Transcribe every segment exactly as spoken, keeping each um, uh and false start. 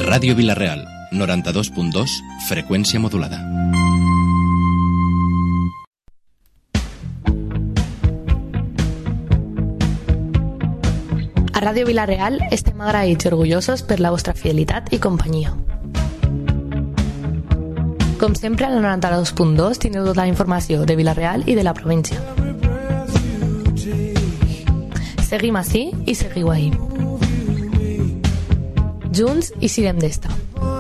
Ràdio Vila-real, noranta-dos punt dos, freqüència modulada. A Ràdio Vila-real estem agraïts i orgullosos per la vostra fidelitat i companyia. Com sempre, al noranta-dos punt dos teniu tota la informació de Vila-real i de la província. Seguim ací i seguiu ahí. Junts i sirem d'esta.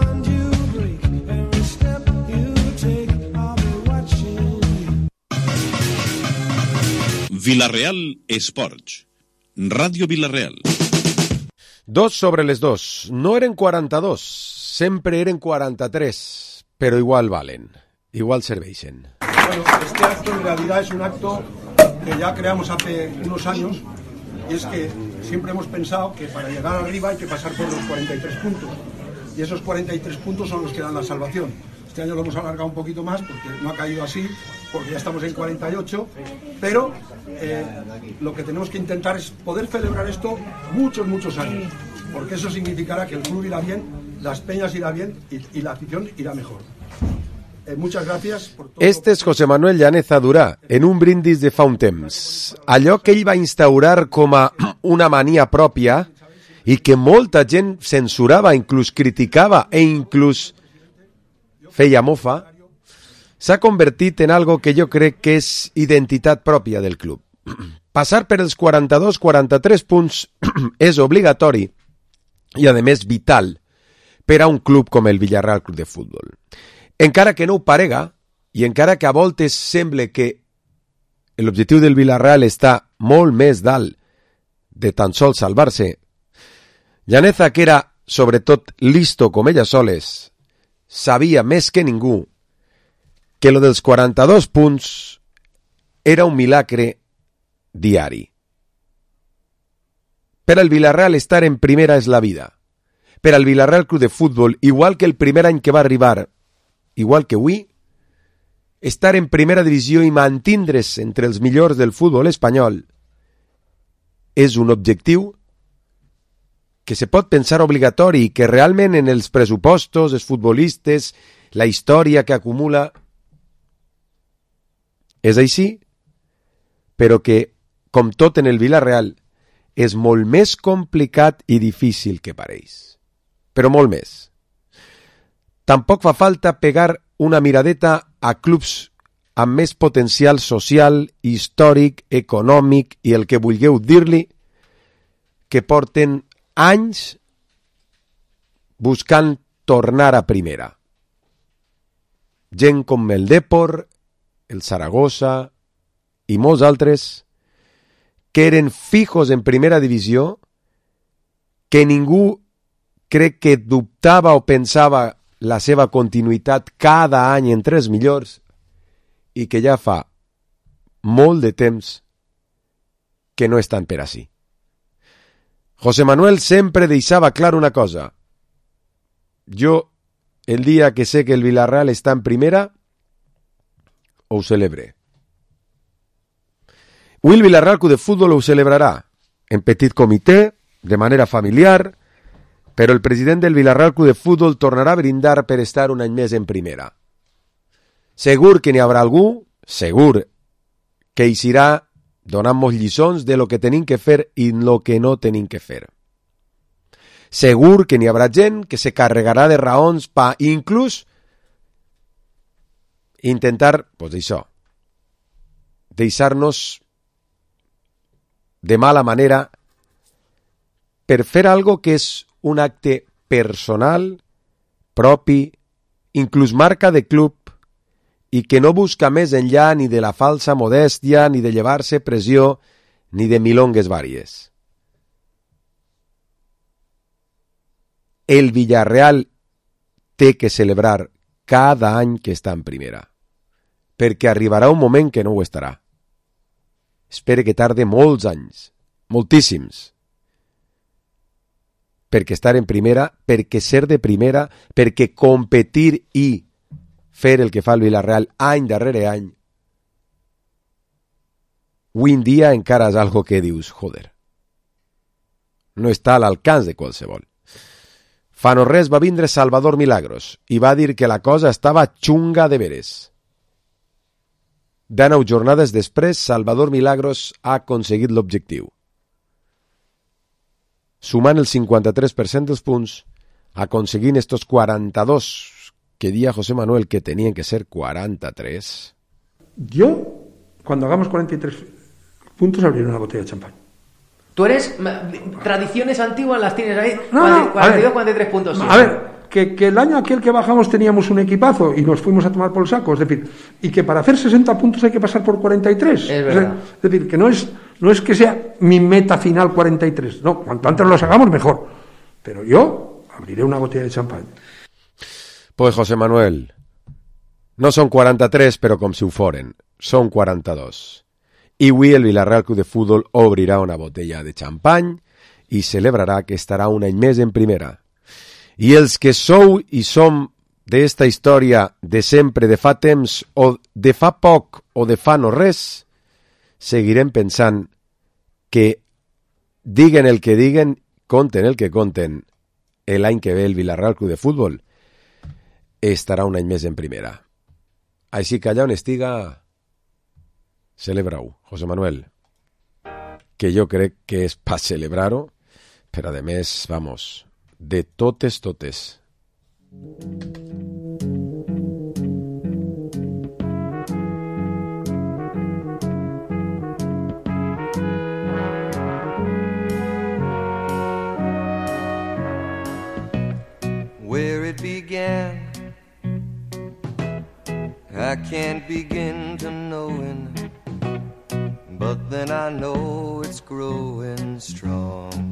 Vila-real Esports. Ràdio Vila-real. Dos sobre les dos. No eren quaranta-dos, sempre eren quaranta-tres, pero igual valen, igual serveixen. Bueno, este acto en realidad es un acto que ya creamos hace unos años, y es que siempre hemos pensado que para llegar arriba hay que pasar por los cuarenta y tres puntos, y esos cuarenta y tres puntos son los que dan la salvación. Este año lo hemos alargado un poquito más porque no ha caído así, porque ya estamos en cuarenta y ocho, pero eh, lo que tenemos que intentar es poder celebrar esto muchos, muchos años, porque eso significará que el club irá bien, las peñas irá bien y, y la afición irá mejor. Eh, muchas gracias por todo. Este és José Manuel Llaneza Durà, en un brindis de fa un temps. Allò que ell va instaurar com a una mania pròpia i que molta gent censurava, inclús criticava e inclús feia mofa, s'ha convertit en algo que jo crec que és identitat pròpia del club. Passar per els quaranta-dos quaranta-tres punts és obligatori i, a més, vital per a un club com el Villarreal Club de Futbol. Encara que no ho parega, i encara que a voltes sembla que l'objectiu del Villarreal està molt més dalt de tan sols salvar-se, Llaneza, que era sobretot listo com ella soles, sabia més que ningú que lo dels quaranta-dos punts era un milagre diari. Per al Villarreal estar en primera és la vida. Per al Villarreal Club de Futbol, igual que el primer any que va arribar, igual que avui, estar en primera divisió i mantindre's entre els millors del futbol espanyol és un objectiu que se pot pensar obligatori i que realment en els pressupostos, els futbolistes, la història que acumula, és així, però que, com tot en el Villarreal, és molt més complicat i difícil que pareix. Però molt més. Tampoc fa falta pegar una miradeta a clubs amb més potencial social, històric, econòmic i el que vulgueu dir-li, que porten anys buscant tornar a primera. Gent com el Depor, el Zaragoza i molts altres que eren fijos en primera divisió, que ningú crec que dubtava o pensava la seva continuïtat cada any entre els millors i que ja fa molt de temps que no estan per ací. José Manuel sempre deixava clar una cosa. Jo, el dia que sé que el Villarreal està en primera, ho celebre. Avui el Villarreal Club de Futbol ho celebrarà en petit comitè, de manera familiar, però el president del Villarreal Club de Futbol tornarà a brindar per estar un any més en primera. Segur que n'hi haurà algú, segur que hi serà donant-nos lliçons de lo que tenim que fer i lo que no tenim que fer. Segur que n'hi haurà gent que se carregarà de raons per inclús intentar, pues això, deixar-nos de mala manera per fer algo que és un acte personal, propi, inclús marca de club, i que no busca més enllà ni de la falsa modèstia, ni de llevar-se pressió, ni de milongues vàries. El Villarreal té que celebrar cada any que està en primera, perquè arribarà un moment que no ho estarà. Espere que tarde molts anys, moltíssims, perquè estar en primera, perquè ser de primera, perquè competir i fer el que fa el Villarreal any darrere any, avui en dia encara és algo que dius, joder, no està a l'alcance de qualsevol. Fa no res va vindre Salvador Milagros i va dir que la cosa estava xunga de veres. De nou jornades després, Salvador Milagros ha aconseguit l'objectiu. Sumant el cincuenta-tres per cent dels punts, aconseguint estos quaranta-dos que dia José Manuel que tenien que ser cuarenta-tres. Yo, cuando hagamos cuarenta y tres puntos, abriré una botella de champán. Tú eres... Tradiciones antiguas las tienes ahí. No, no, cuarenta y dos, a ver, cuarenta y tres puntos. Sí. A ver, que, que el año aquel que bajamos teníamos un equipazo y nos fuimos a tomar por el saco. Es decir, y que para hacer sesenta puntos hay que pasar por cuarenta y tres. Es verdad. Es decir, que no es, no es que sea mi meta final cuarenta y tres. No, cuanto antes los hagamos, mejor. Pero yo abriré una botella de champán. Pues José Manuel, no són quaranta-tres, però com si ho foren, són quaranta-dos. I avui el Villarreal Club de Futbol obrirà una botella de xampany i celebrarà que estarà un any més en primera. I els que sou i som d'esta història de sempre, de fa temps, o de fa poc, o de fa no res, seguirem pensant que diguen el que diguen, conten el que conten, l'any que ve el Villarreal Club de Futbol estarà un any més en primera. Així que allà on estiga, celebra-ho, José Manuel, que jo crec que és per celebrar-ho, però a més, vamos, de totes, totes. Where it began, I can't begin to knowing, but then I know it's growing strong.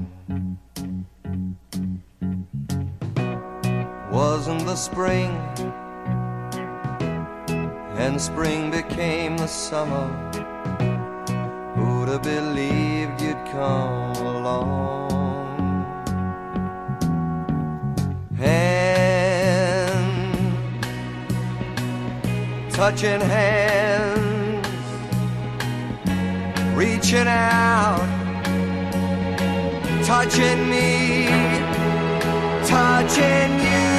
Wasn't the spring, and spring became the summer. Who'd have believed you'd come along? Hand, touching hands, reaching out, touching me, touching you.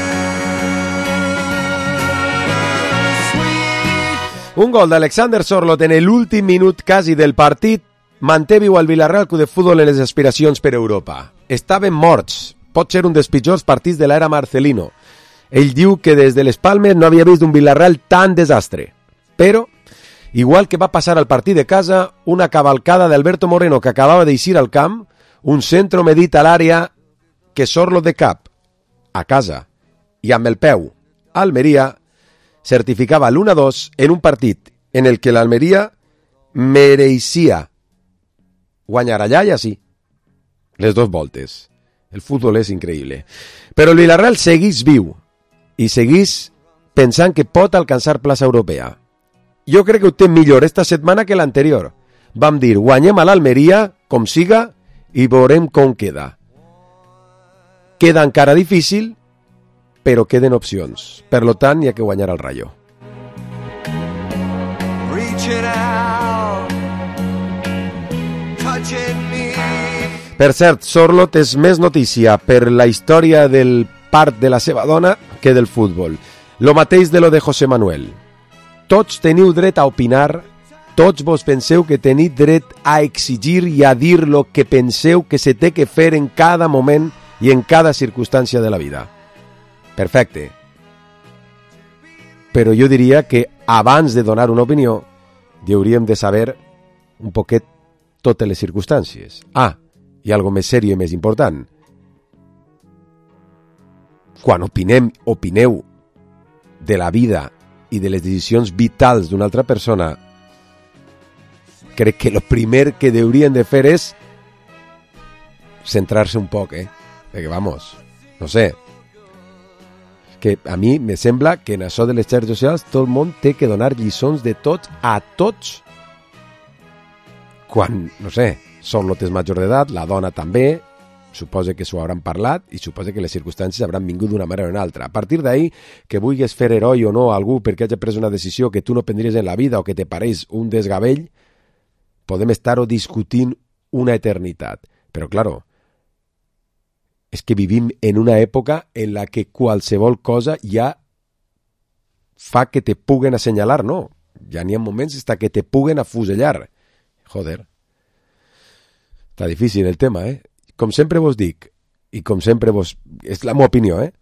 Sweet. Un gol d'Alexander Sorloth en l'últim minut quasi del partit manté viu el Villarreal Club de Futbol en les aspiracions per Europa. Estaven morts. Pot ser un dels pitjors partits de l'era Marcelino. Ell diu que des de les Palmes no havia vist un Villarreal tan desastre. Però, igual que va passar al partit de casa, una cavalcada d'Alberto Moreno que acabava d'eixir al camp, un centre medit a l'àrea que Sorloth de cap, a casa, i amb el peu, Almeria, certificava l'u a dos en un partit en el que l'Almeria mereixia guanyar allà i així. Les dues voltes. El futbol és increïble. Però el Villarreal segueix viu i segueix pensant que pot alcançar plaça europea. Jo crec que ho té millor esta setmana que l'anterior. Vam dir, guanyem a l'Almeria, com siga, i veurem com queda. Queda encara difícil, però queden opcions. Per lo tant, hi ha que guanyar al Rayo. Reaching out, touching me. Per cert, Sorloth és més notícia per la història del part de la seva dona que del futbol. Lo mateix de lo de José Manuel. Tots teniu dret a opinar, tots vos penseu que teniu dret a exigir i a dir lo que penseu que se té que fer en cada moment i en cada circumstància de la vida. Perfecte. Però jo diria que abans de donar una opinió hauríem de saber un poquet totes les circumstàncies. Ah, i algo més sèrio i més important. Quan opinem, opineu de la vida i de les decisions vitals d'una altra persona, crec que el primer que haurien de fer és centrar-se un poc, eh? Perquè, vamos, no sé, que a mi me sembla que en això de les xarxes socials tot el món té que donar lliçons de tots a tots quan, no sé, Sorloth és major d'edat, la dona també, suposa que s'ho hauran parlat i suposa que les circumstàncies hauran vingut d'una manera o una altra. A partir d'ahí, que vulguis fer heroi o no a algú perquè hagi pres una decisió que tu no prendries en la vida o que te pareix un desgavell, podem estar-ho discutint una eternitat. Però, claro, És que vivim en una època en la que qualsevol cosa ja fa que te puguen assenyalar, no. Ja n'hi ha moments hasta que te puguen afusellar. Joder. Està difícil el tema, eh? Com sempre vos dic, i com sempre vos... És la meva opinió, eh?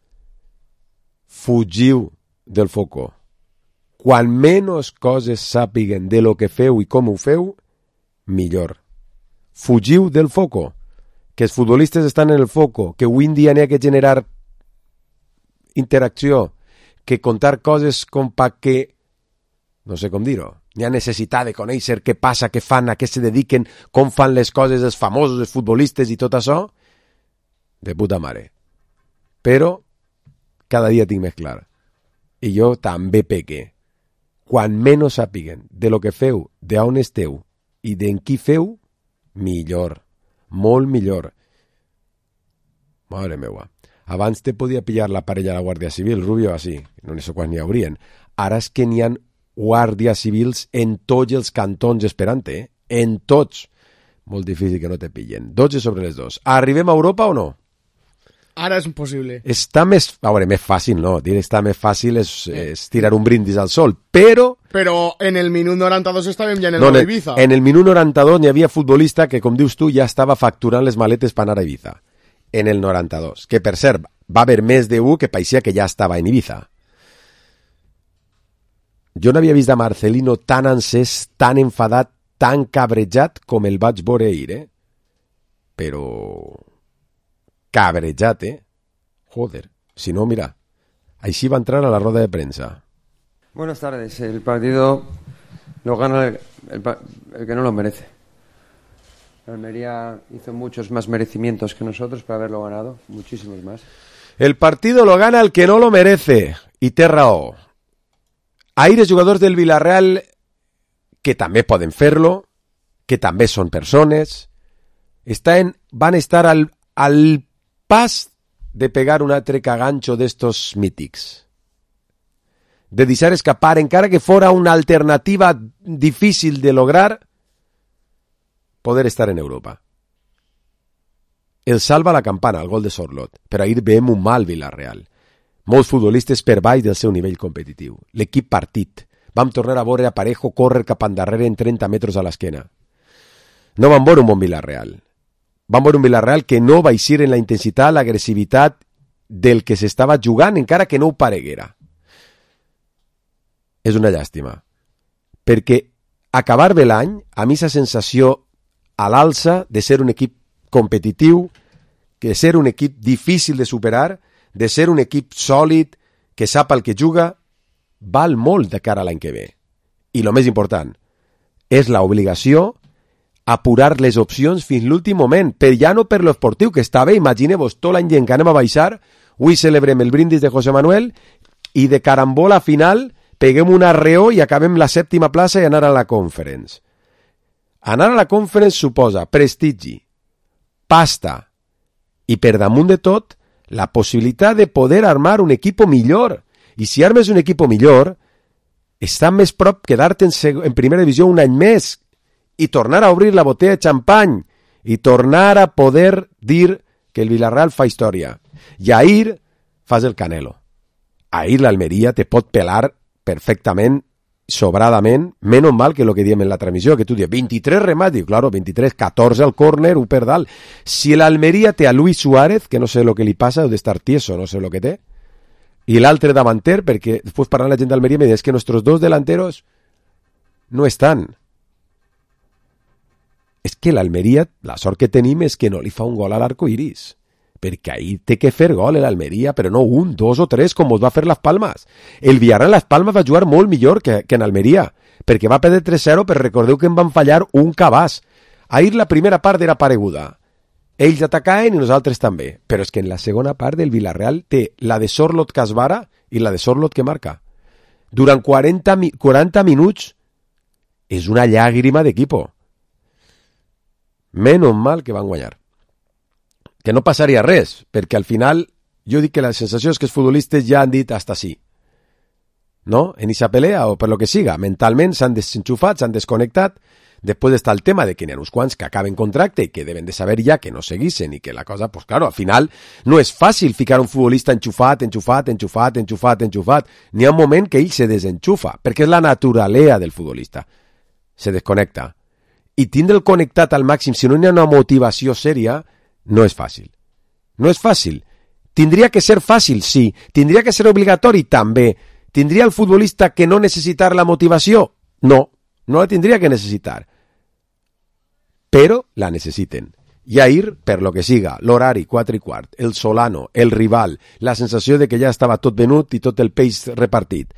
Fugiu del foco. Quan menys coses sàpiguen de lo que feu i com ho feu, millor. Fugiu del foco. Que els futbolistes estan en el foco, que avui en dia n'hi ha que generar interacció, que contar coses com pa que, no sé com dir-ho, n'hi ha necessitat de conèixer què passa, què fan, a què se dediquen, com fan les coses els famosos, els futbolistes i tot això, de puta mare. Però cada dia tinc més clar. I jo també peque. Quan menys sàpiguen de lo que feu, d'on esteu i d'en qui feu, millor. Molt millor. Madre meva. Abans te podia pillar la parella de la Guàrdia Civil, Rubio, així. No sé quan n'hi haurien. Ara és que n'hi ha guàrdies civils en tots els cantons esperant, eh? En tots. Molt difícil que no te pillen. dotze sobre les dos. Arribem a Europa o no? Ara és impossible. Està més... A veure, més fàcil, no. Dir està més fàcil és, és tirar un brindis al sol, però... Però en el minut noranta-dos estàvem ja en el no, nou Ibiza. En el minut noranta-dos n'hi havia futbolista que, com dius tu, ja estava facturant les maletes per anar a Ibiza. En el noranta-dos. Que, per cert, va haver més d'un que paeixia que ja estava en Ibiza. Jo no havia vist a Marcelino tan encès, tan enfadat, tan cabrejat com el vaig veure ahir, eh? Però... cabrejat, eh? Joder. Si no, mira, així va entrar a la roda de prensa. Buenas tardes. El partido lo gana el, el, el que no lo merece. Almería hizo muchos más merecimientos que nosotros para haberlo ganado, muchísimos más. El partido lo gana el que no lo merece. I té raó. Ahir els jugadors del Villarreal, que també poden fer-lo, que també són persones, estan, van estar al, al pas de pegar un altre cagancho d'estos mítics. De deixar escapar, encara que fora una alternativa difícil de lograr, poder estar en Europa. El salva la campana, el gol de Sorlot, però ahir veiem un mal Villarreal. Molts futbolistes per baix del seu nivell competitiu. L'equip partit. Vam tornar a veure a Parejo córrer cap endarrere en trenta metres a l'esquena. No vam veure un bon Villarreal. Vam veure un Villarreal que no va eixir en la intensitat, l'agressivitat del que s'estava jugant, encara que no ho pareguera. És una llàstima. Perquè acabar bé l'any, a mi aquesta sensació a l'alça de ser un equip competitiu, de ser un equip difícil de superar, de ser un equip sòlid, que sap el que juga, val molt de cara a l'any que ve. I el més important, és l'obligació apurar les opcions fins l'últim moment, per ja no per l'esportiu, que està bé, imagineu-vos tot l'any que anem a baixar, avui celebrem el brindis de José Manuel, i de carambola final peguem un arreó i acabem la sèptima plaça i anar a la Conference. Anar a la Conference suposa prestigi, pasta, i per damunt de tot, la possibilitat de poder armar un equip millor. I si armes un equip millor, està més prop quedar-te en, en primera divisió un any més i tornar a obrir la botella de xampany i tornar a poder dir que el Villarreal fa història. I ahir fas el Canelo. Ahir l'Almeria te pot pelar perfectament, sobradament, menys mal que el que diem en la transmissió, que tu dius vint-i-tres remats, diu, claro, vint-i-tres, catorze al córner, un per dalt. Si l'Almeria té a Luis Suárez, que no sé el que li passa, deu d'estar tieso, no sé el que té, i l'altre davanter, perquè després parlant la gent d'Almeria me diu, és que nostres dos delanteros no estan. És que l'Almeria, la sort que tenim és que no li fa un gol a l'arco iris, perquè ahir té que fer gol l'Almeria, però no un, dos o tres, com us va fer Las Palmas. El Villarreal Las Palmas va jugar molt millor que, que en Almeria, perquè va perdre tres zero, però recordeu que em van fallar un cabàs. Ahir la primera part era pareguda. Ells atacaven i nosaltres també, però és que en la segona part del Villarreal té la de Sorlot que esvara i la de Sorlot que marca. Durant quaranta, quaranta minuts és una llàgrima d'equipo. Menys mal que van guanyar. Que no passaria res, perquè al final jo dic que la sensació és que els futbolistes ja han dit hasta sí. No? En aquesta pelea o per lo que siga. Mentalment s'han desenxufat, s'han desconnectat Después está el tema de que n'hi ha uns quants que acaben contracte i que deben de saber ja que no seguissin i que la cosa, pues claro, al final no és fàcil ficar un futbolista enxufat, enxufat, enxufat, enxufat, enxufat. N'hi ha un moment que ell se desenxufa, perquè és la naturalea del futbolista. Se desconnecta. I tindre'l connectat al màxim, si no hi ha una motivació sèria, no és fàcil. No és fàcil. Tindria que ser fàcil, sí. Tindria que ser obligatori, també. Tindria el futbolista que no necessitar la motivació? No, no la tindria que necessitar. Però la necessiten. I ahir, per lo que siga, l'horari, quatre i quart, el Solano, el rival, la sensació de que ja estava tot venut i tot el peix repartit.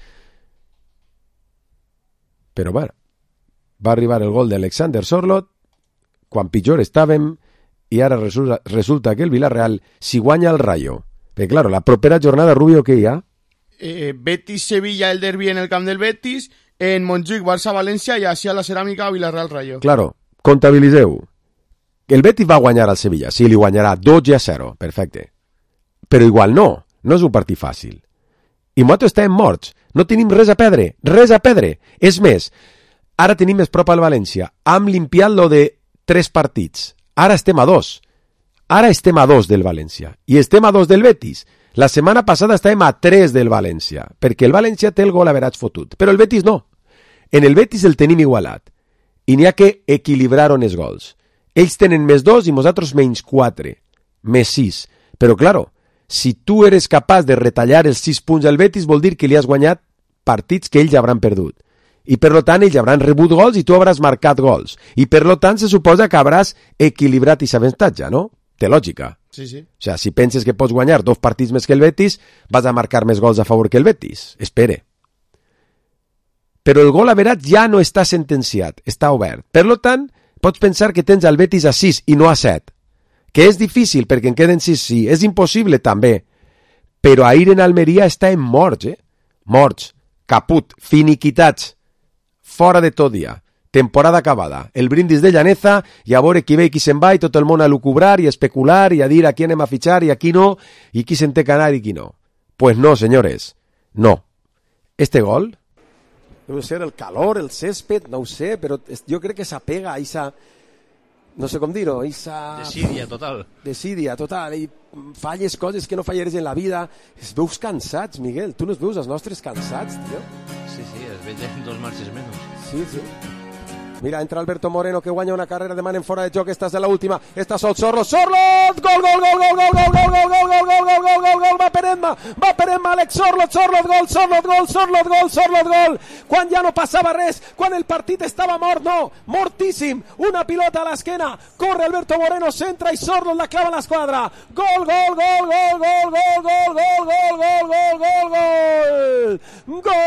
Però bueno, va arribar el gol d'Alexander Sorloth quan pitjor estàvem i ara resulta, resulta que el Villarreal si guanya el Rayo. Perquè, claro, la propera jornada, Rubio, què hi ha? Eh, Betis-Sevilla, el derbi en el camp del Betis, en Montjuïc, Barça-València i així a la Ceràmica, Villarreal-Rayo. Claro, comptabilitzeu. El Betis va guanyar al Sevilla, sí, li guanyarà dotze a zero, perfecte. Però igual no, no és un partit fàcil. I nosaltres estem morts, no tenim res a perdre, res a perdre. És més, ara tenim més prop al València, hem limpiat lo de tres partits, ara estem a dos. Ara estem a dos del València i estem a dos del Betis. La setmana passada estàvem a tres del València, perquè el València té el gol average fotut, però el Betis no. En el Betis el tenim igualat i n'hi ha que equilibrar on els gols. Ells tenen més dos i nosaltres menys quatre, més sis. Però, claro, si tu eres capaç de retallar els sis punts al Betis, vol dir que li has guanyat partits que ells hauran perdut. I, per tant, ells hauran rebut gols i tu hauràs marcat gols. I, per tant, se suposa que hauràs equilibrat aquest avantatge, no? Té lògica. Sí, sí. O sigui, si penses que pots guanyar dos partits més que el Betis, vas a marcar més gols a favor que el Betis. Espere. Però el gol average ja no està sentenciat, està obert. Per tant, pots pensar que tens el Betis a sis i no a set. Que és difícil perquè en queden sis, sí. És impossible, també. Però ahir en Almeria estem morts, eh? Morts, caput, finiquitats, fora de tot dia. Temporada acabada. El brindis de Llaneza i a veure qui ve i qui se'n va i tot el món a lucubrar i a especular i a dir a qui anem a fitxar i a qui no i qui se'n té que anar i qui no. Pues no, senyores. No. Este gol debe ser el calor, el césped, no ho sé, però jo crec que s'apega a esa, no sé com dir-ho, esa... Desídia total. Desídia total, i falles coses que no fallares en la vida. Es veus cansats, Miguel, tu no es veus els nostres cansats, tio? Sí, sí, es veien dos marxes menys. Sí, sí. Mira, entra Alberto Moreno que guanya una carrera, demanen fora de joc, esta és la última, esta sol Sorloth, Sorloth, gol, gol, gol, gol, gol, gol, gol, gol, gol, gol, gol, gol, gol, gol, gol, va per Emma, va per Emma, Alex Sorloth, Sorloth, gol, Sorloth, gol, Sorloth, gol, Sorloth, gol, quan ja no passava res, quan el partit estava mort, no, mortíssim, una pilota a l'esquena, corre Alberto Moreno, centra i Sorloth la clava a l'esquadra, gol, gol, gol, gol, gol, gol, gol, gol, gol, gol, gol, gol, gol, gol,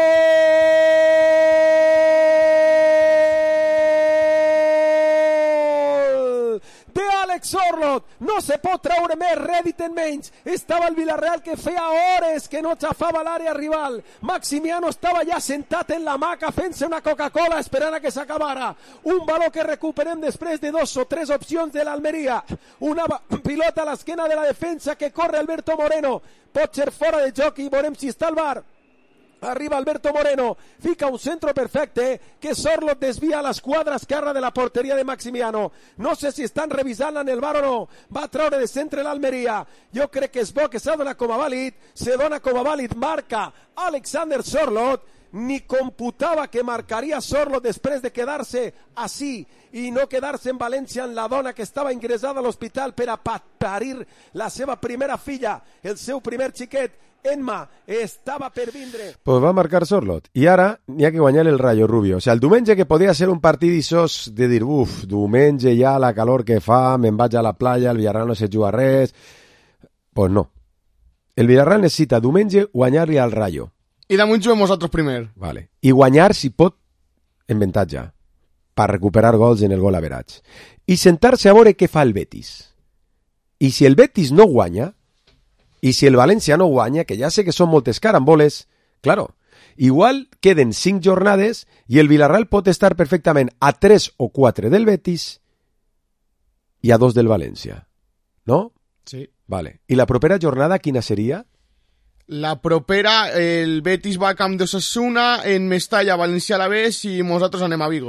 Alex Sorloth, no se pot treure més rèdit en menys. Estava el Villarreal que feia hores que no xafava l'àrea rival. Maximiano estava ja sentat en la maca fent-se una Coca-Cola esperant a que s'acabara. Un baló que recuperem després de dos o tres opcions de l'Almeria. Una pilota a l'esquena de la defensa que corre Alberto Moreno. Pot ser fora de joc i veurem si està al bar. Arriba Alberto Moreno, fica un centro perfecte que Sorloth desvia a l'esquadra esquerra de la porteria de Maximiano. No sé si estan revisant-la en el bar o no. Va treure de centre l'Almeria. Jo crec que és bo que s'ha donat com a vàlid. Se dona com a vàlid, marca Alexander Sorloth. Ni computava que marcaria Sorloth després de quedar-se així i no quedar-se en València en la dona que estava ingressada a l'hospital per a parir la seva primera filla, el seu primer xiquet. Emma estava per vindre. Pues va marcar Sorloth. I ara n'hi ha que guanyar el Rayo, Rubio. O sigui, el diumenge que podia ser un partit d'aixòs de dir, uf, diumenge ja la calor que fa, me'n vaig a la playa, el Villarreal no se juga res. Pues no. El Villarreal necessita diumenge guanyar-li al Rayo. I damunt juguem nosaltres primer. Vale. I guanyar, si pot, en avantatge, per recuperar gols en el gol average. I sentar-se a veure què fa el Betis. I si el Betis no guanya, i si el València no guanya, que ja sé que són moltes caramboles, claro, igual queden cinc jornades i el Villarreal pot estar perfectament a tres o quatre del Betis i a dos del València. No? Sí. Vale. I la propera jornada quina seria? La propera, el Betis va a camp d'Osasuna, en Mestalla, València a la vez i nosaltres anem a Vigo.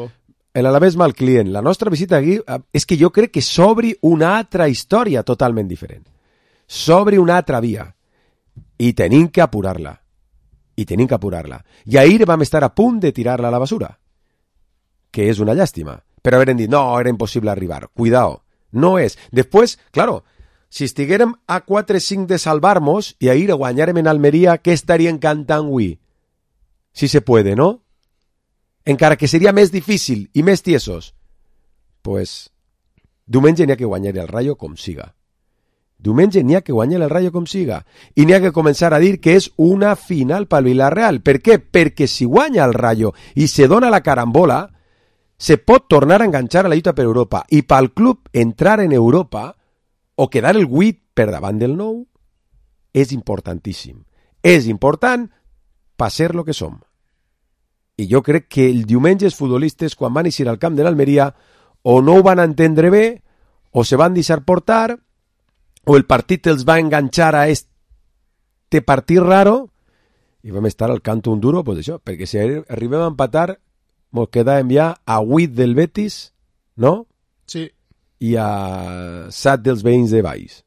l'Alavés mal client. La nostra visita aquí és que jo crec que s'obri una altra història totalment diferent. S'obri una altra via. I tenim que apurar-la. I tenim que apurar-la. I ahir vam estar a punt de tirar-la a la basura. Que és una llàstima. Però haver dit, no, era impossible arribar. Cuidao. No és. Després, claro, si estiguérem a quatre cinc de salvar-nos i ahir guanyarem en Almeria, què estaríem cantant avui? Si se puede, no? Encara que seria més difícil i més tiesos. Pues, diumenge n'hi ha que guanyar el Rayo com siga. Diumenge n'hi ha que guanyar el Rayo com siga. I n'hi ha que començar a dir que és una final pel Villarreal. Per què? Perquè si guanya el Rayo i se dona la carambola, se pot tornar a enganxar a la lluita per Europa. I pel club entrar en Europa o quedar el vuit per davant del nou és importantíssim. És important per ser lo que som. I jo crec que el diumenge els futbolistes, quan van eixir al camp de l'Almeria, o no ho van entendre bé, o se van deixar portar, o el partit els va enganxar a este partit raro, i vam estar al canto un duro, pues això, perquè si arribem a empatar, mos quedàvem ja a vuit del Betis, no? Sí. I a set dels veïns de Valls.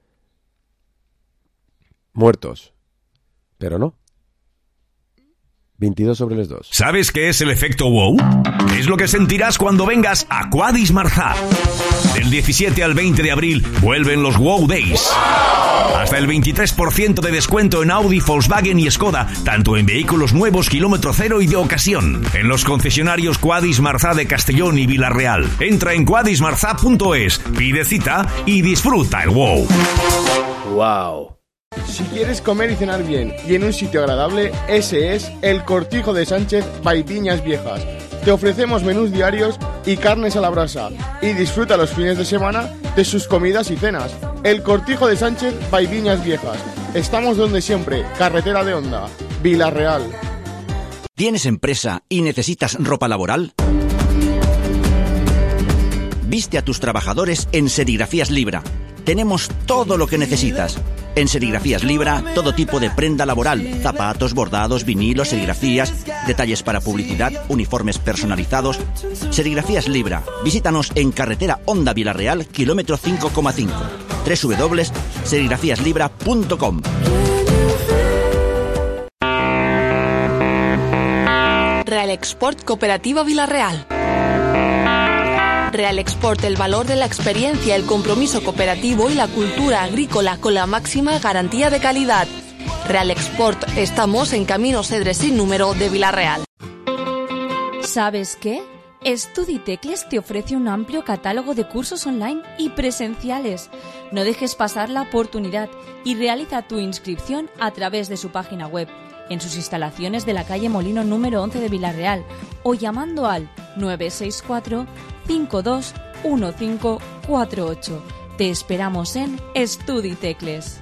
Muertos. Pero no. veintidós sobre los dos. ¿Sabes qué es el efecto wow? Es lo que sentirás cuando vengas a Quadis Marzá. Del diecisiete al veinte de abril vuelven los Wow Days. Hasta el veintitrés por ciento de descuento en Audi, Volkswagen y Skoda, tanto en vehículos nuevos, kilómetro cero y de ocasión. En los concesionarios Quadis Marzá de Castellón y Villarreal. Entra en quadis marzá punto es, pide cita y disfruta el wow. Wow. Si quieres comer y cenar bien y en un sitio agradable, ese es el Cortijo de Sánchez by Viñas Viejas. Te ofrecemos menús diarios y carnes a la brasa y disfruta los fines de semana de sus comidas y cenas. El Cortijo de Sánchez by Viñas Viejas. Estamos donde siempre, carretera de Honda, Villarreal. ¿Tienes empresa y necesitas ropa laboral? Viste a tus trabajadores en Serigrafías Libra. Tenemos todo lo que necesitas. En Serigrafías Libra, todo tipo de prenda laboral, zapatos, bordados, vinilos, serigrafías, detalles para publicidad, uniformes personalizados. Serigrafías Libra. Visítanos en carretera Honda Villarreal, kilómetro cinco coma cinco. doble u doble u doble u punto serigrafías libra punto com. Real Export Cooperativa Villarreal. Real Export, el valor de la experiencia, el compromiso cooperativo y la cultura agrícola con la máxima garantía de calidad. Real Export, estamos en Camino Cedre sin número de Villarreal. ¿Sabes qué? Estuditecles te ofrece un amplio catálogo de cursos online y presenciales. No dejes pasar la oportunidad y realiza tu inscripción a través de su página web, en sus instalaciones de la calle Molino número once de Villarreal o llamando al nueve seis cuatro, cinco dos uno cinco cuatro ocho. Te esperamos en Estuditecles.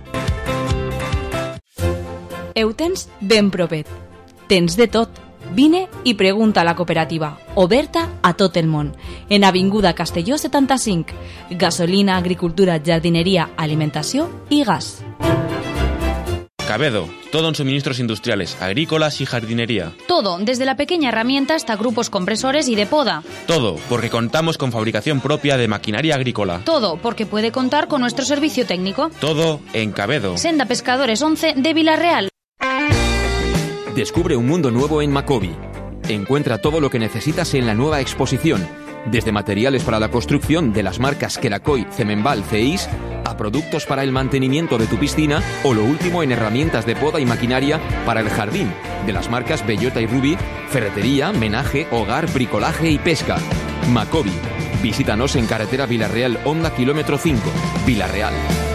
Eutens ben propet. Tens de tot. Vine i pregunta a la cooperativa, oberta a tot el món. En Avinguda Castelló setanta-cinc. Gasolina, agricultura, jardinería, alimentació i gas. Cabedo, todo en suministros industriales, agrícolas y jardinería. Todo, desde la pequeña herramienta hasta grupos compresores y de poda. Todo, porque contamos con fabricación propia de maquinaria agrícola. Todo, porque puede contar con nuestro servicio técnico. Todo en Cabedo. Senda Pescadores once de Villarreal. Descubre un mundo nuevo en Macobi. Encuentra todo lo que necesitas en la nueva exposición. Desde materiales para la construcción de las marcas Kerakoy, Cemenbal, Ceis, a productos para el mantenimiento de tu piscina o lo último en herramientas de poda y maquinaria para el jardín, de las marcas Bellota y Ruby, ferretería, menaje, hogar, bricolaje y pesca. Macobi. Visítanos en carretera Villarreal Honda kilómetro cinco, Villarreal.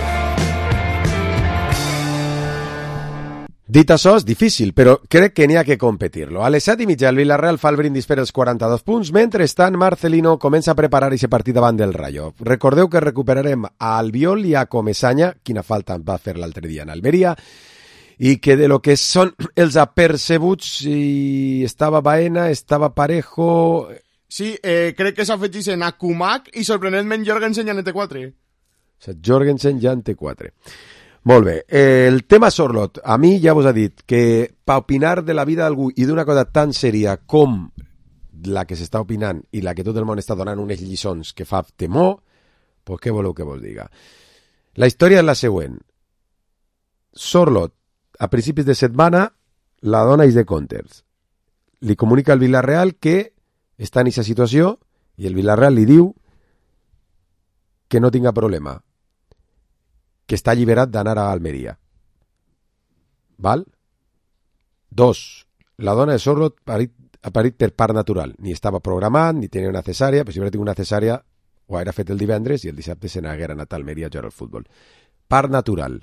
Dit això, és difícil, però crec que n'hi ha que competir-lo. A les set i mitja el Villarreal fa el brindis per els quaranta-dos punts, mentrestant Marcelino comença a preparar aquest partit davant del Rayo. Recordeu que recuperarem a Albiol i a Comesaña, quina falta va fer l'altre dia en Almeria, i que de lo que són els apercebuts, i estava Baena, estava Parejo... Sí, eh, crec que s'afegeixen a Kumak i sorprenentment Jorgensen ja en té quatre. O sigui, Jorgensen ja en té quatre. Molt bé, eh, el tema Sorlot, a mi ja vos ha dit que per opinar de la vida d'algú i d'una cosa tan sèria com la que s'està opinant i la que tot el món està donant unes lliçons que fa temor, pues què voleu que vos diga? La història és la següent. Sorlot, a principis de setmana, la dona és de Counters. Li comunica al Villarreal que està en aquesta situació i el Villarreal li diu que no tinga problema, que està alliberat d'anar a Almeria. Val? Dos, la dona de Sorlot parit, ha parit per part natural. Ni estava programat, ni tenia una cesària, però si hauria tingut una cesària ho haguera fet el divendres i el dissabte se n'haguera anat a Almeria a jugar al futbol. Part natural.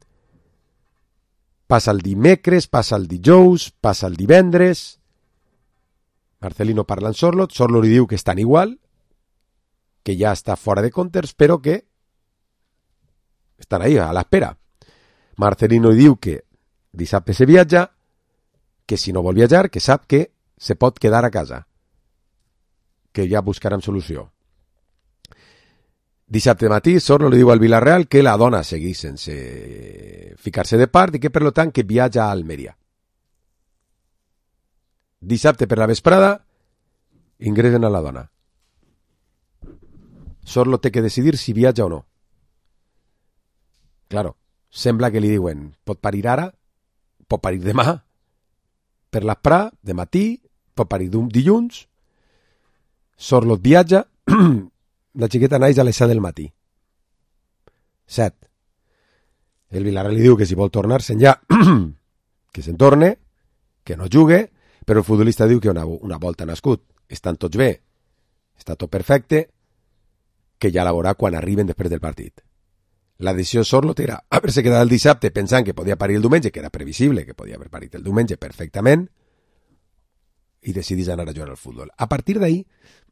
Passa el dimecres, passa el dijous, passa el divendres. Marcelino parla amb Sorlot, Sorlot li diu que estan igual, que ja està fora de Counters, però que estan ahí, a l'espera. Marcelino li diu que dissabte se viatja, que si no vol viatjar, que sap que se pot quedar a casa, que ja buscaran solució. Dissabte matí, Sorlot li diu al Villarreal que la dona segueix sense ficar-se de part i que, per tant, que viatja a Almeria. Dissabte per la vesprada, ingressen a la dona. Sorlot té que decidir si viatja o no. Claro, sembla que li diuen, pot parir ara, pot parir demà, per l'esprà, de matí, pot parir d'un dilluns. Sorlot viatja, la xiqueta naix a les set del matí. set. El Villarreal li diu que si vol tornar-se'n ja, que se'n torne, que no jugue, però el futbolista diu que una, una volta nascut, estan tots bé, està tot perfecte, que ja la veurà quan arriben després del partit. La decisió de Sorlot era haver-se quedat el dissabte pensant que podia parir el diumenge, que era previsible que podia haver parit el diumenge perfectament, i decidís anar a jugar al futbol. A partir d'ahí,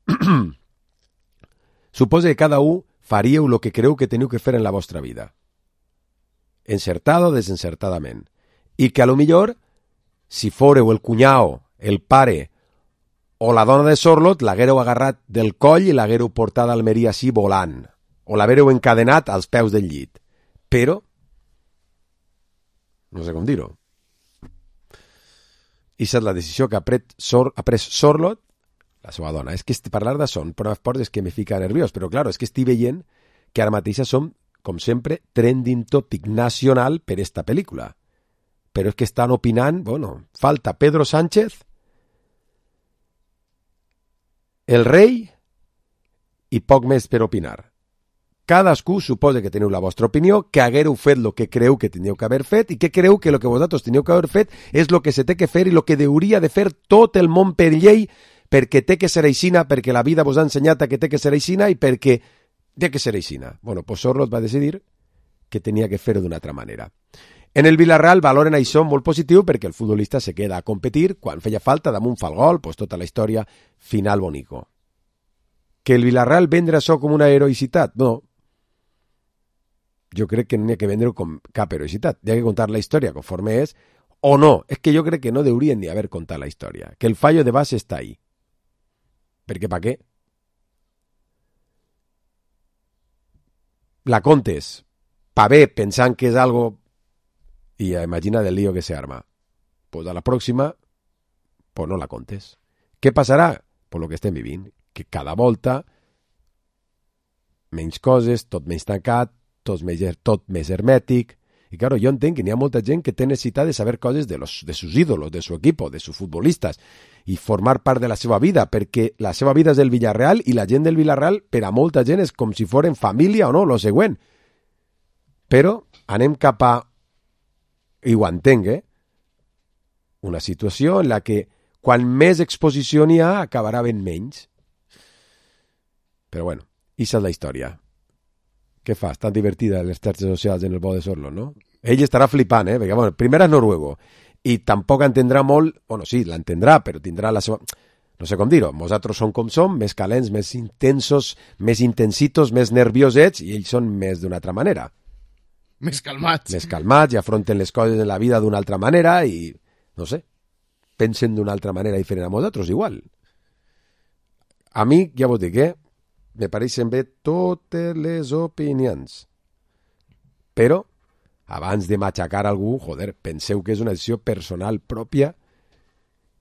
suposa que cada un faríeu el que creu que teniu que fer en la vostra vida. Encertado o desencertadament. I que a lo millor, si foreu el cunyao, el pare o la dona de Sorlot, l'haguereu agarrat del coll i l'haguereu portat a Almeria així volant, o l'haguereu encadenat als peus del llit. Però, no sé com dir-ho, i és la decisió que ha pres, Sor, ha pres Sorlot, la seva dona. És que parlar de son per esports és que me fica nerviós, però claro, és que estic veient que ara mateix som, com sempre, trending topic nacional per esta pel·lícula. Però és que estan opinant, bueno, falta Pedro Sánchez, el rei i poc més per opinar. Cadascú suposa que teniu la vostra opinió, que haguereu fet el que creu que teniu que haver fet i que creu que el que vosaltres teniu que haver fet és el que se té que fer i el que hauria de fer tot el món per llei, perquè té que ser aixina, perquè la vida vos ha ensenyat que té que ser aixina i perquè té que ser aixina. Bueno, pues Sorlot va decidir que tenia que fer-ho d'una altra manera. En el Villarreal valoren això molt positiu perquè el futbolista se queda a competir, quan feia falta damunt fa el gol, pues tota la història final bonico. Que el Villarreal vendre això com una heroïcitat? No. Jo crec que no n'hi ha que vendre-ho com cap heroïcitat. Hi ha que contar la història conforme és, o no. És que jo crec que no deurien ni haver contat la història. Que el fallo de base està ahí. Perquè pa què? La contes pa bé pensant que és algo i imagina del lío que se arma. Pues a la pròxima pues no la contes. Què passarà? Pues lo que estem vivint. Que cada volta menys coses, tot menys tancat, tot més, tot més hermètic. I claro, jo entenc que n'hi ha molta gent que té necessitat de saber coses de, los, de sus ídolos, de su equipo, de sus futbolistas, i formar part de la seva vida, perquè la seva vida és el Villarreal i la gent del Villarreal per a molta gent és com si foren família o no, lo següent. Però anem cap a, i ho entenc, eh? Una situació en la que quan més exposició n'hi ha, acabarà ben menys. Però bueno, això és la història. Què fas? Tan divertida les xarxes socials en el bo de Sorlot, no? Ell estarà flipant, eh? Perquè, bueno, primer és noruego, i tampoc entendrà molt, bueno, sí, l'entendrà, però tindrà la seva... No sé com dir-ho, nosaltres som com som, més calents, més intensos, més intensitos, més nerviosets, i ells són més d'una altra manera. Més calmats. Més calmats, i afronten les coses en la vida d'una altra manera, i, no sé, pensen d'una altra manera diferent a nosaltres, igual. A mi, ja vos dic, eh? Me pareixen bé totes les opinions. Però, abans de matxacar algú, joder, penseu que és una decisió personal pròpia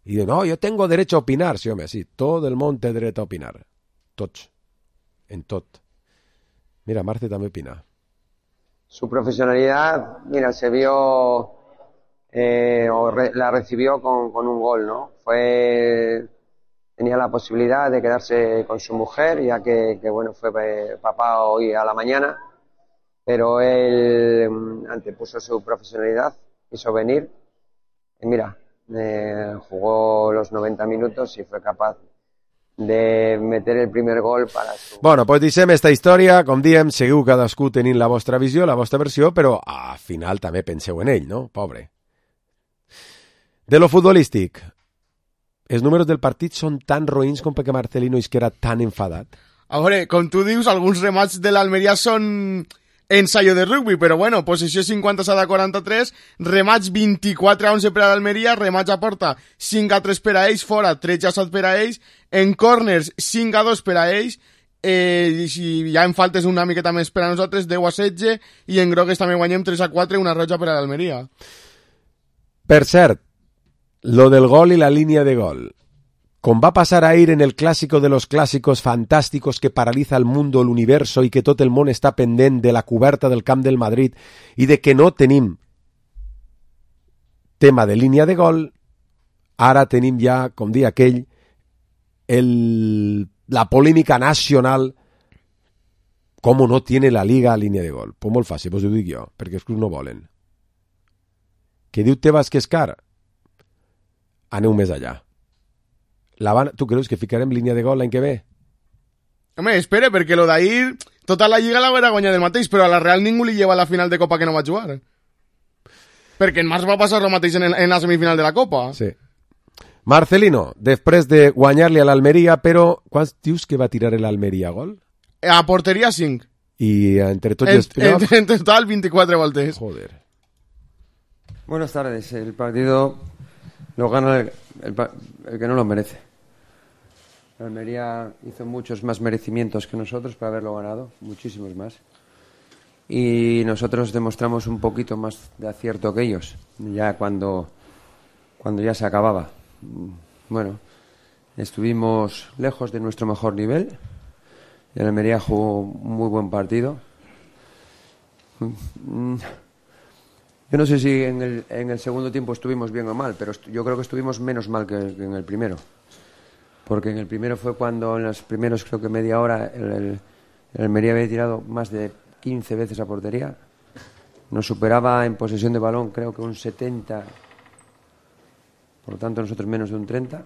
Y de, no, yo tengo derecho a opinar. Sí, home, sí, todo el mundo té dret a opinar. Tots. En tot. Mira, Marce también opina. Su profesionalidad, mira, se vio, eh, o re, la recibió con, con un gol, ¿no? Fue, tenía la posibilidad de quedarse con su mujer, ya que, que bueno, fue eh, papá hoy a la mañana, pero él mm, antepuso su profesionalidad, quiso venir, y mira, eh, jugó los noventa minutos y fue capaz de meter el primer gol para su... Bueno, pues deixem esta història, com diem, seguiu cadascú tenint la vostra visió, la vostra versió, però al final també penseu en ell, no? Pobre. De lo futbolístic, els números del partit són tan roïns com perquè Marcelino es queda tan enfadat. A veure, com tu dius, alguns remats de l'Almeria són ensayo de rugby, però bueno, possessió cinquanta-set a quaranta-tres, remats vint-i-quatre a onze per a l'Almeria, remats a porta cinc a tres per a ells, fora tretze a set per a ells, en corners cinc a dos per a ells, eh, i si ja en faltes una miqueta més per a nosaltres, deu a setze, i en grogues també guanyem tres a quatre, una roja per a l'Almeria. Per cert, lo del gol i la línia de gol. Com va passar ahir en el clásico de los clásicos fantásticos que paraliza el mundo, el universo i que tot el món està pendent de la coberta del camp del Madrid i de que no tenim tema de línia de gol, ara tenim ja, com dir aquell, el, la polèmica nacional com no tiene la Liga línia de gol. Pues molt fàcil, pues ho dic jo, perquè els clubs no volen. Que diu Tebas que és car? Aneu més allà. La van... Tu creus que ficarem línia de gol l'any que ve? Home, espere, perquè lo d'ahir tota la Lliga la va guanyar del mateix, però a la Real ningú li lleva la final de Copa que no va jugar. Perquè en març va passar el mateix en, el, en la semifinal de la Copa. Sí. Marcelino, després de guanyar-li a l'Almeria, però quants dius que va tirar l'Almeria a gol? A porteria cinc. I entre tots en, els pilots... En, en total veinticuatro voltes. Joder. Buenas tardes. El partido lo gana el, el, el que no lo merece. Almería hizo muchos más merecimientos que nosotros para haberlo ganado, muchísimos más. Y nosotros demostramos un poquito más de acierto que ellos, ya cuando, cuando ya se acababa. Bueno, estuvimos lejos de nuestro mejor nivel. Y Almería jugó un muy buen partido. Yo no sé si en el, en el segundo tiempo estuvimos bien o mal, pero yo creo que estuvimos menos mal que, que en el primero. Porque en el primero fue cuando en los primeros creo que media hora el, el, el Almería había tirado más de quince veces a portería. Nos superaba en posesión de balón creo que un setenta, por lo tanto nosotros menos de un treinta.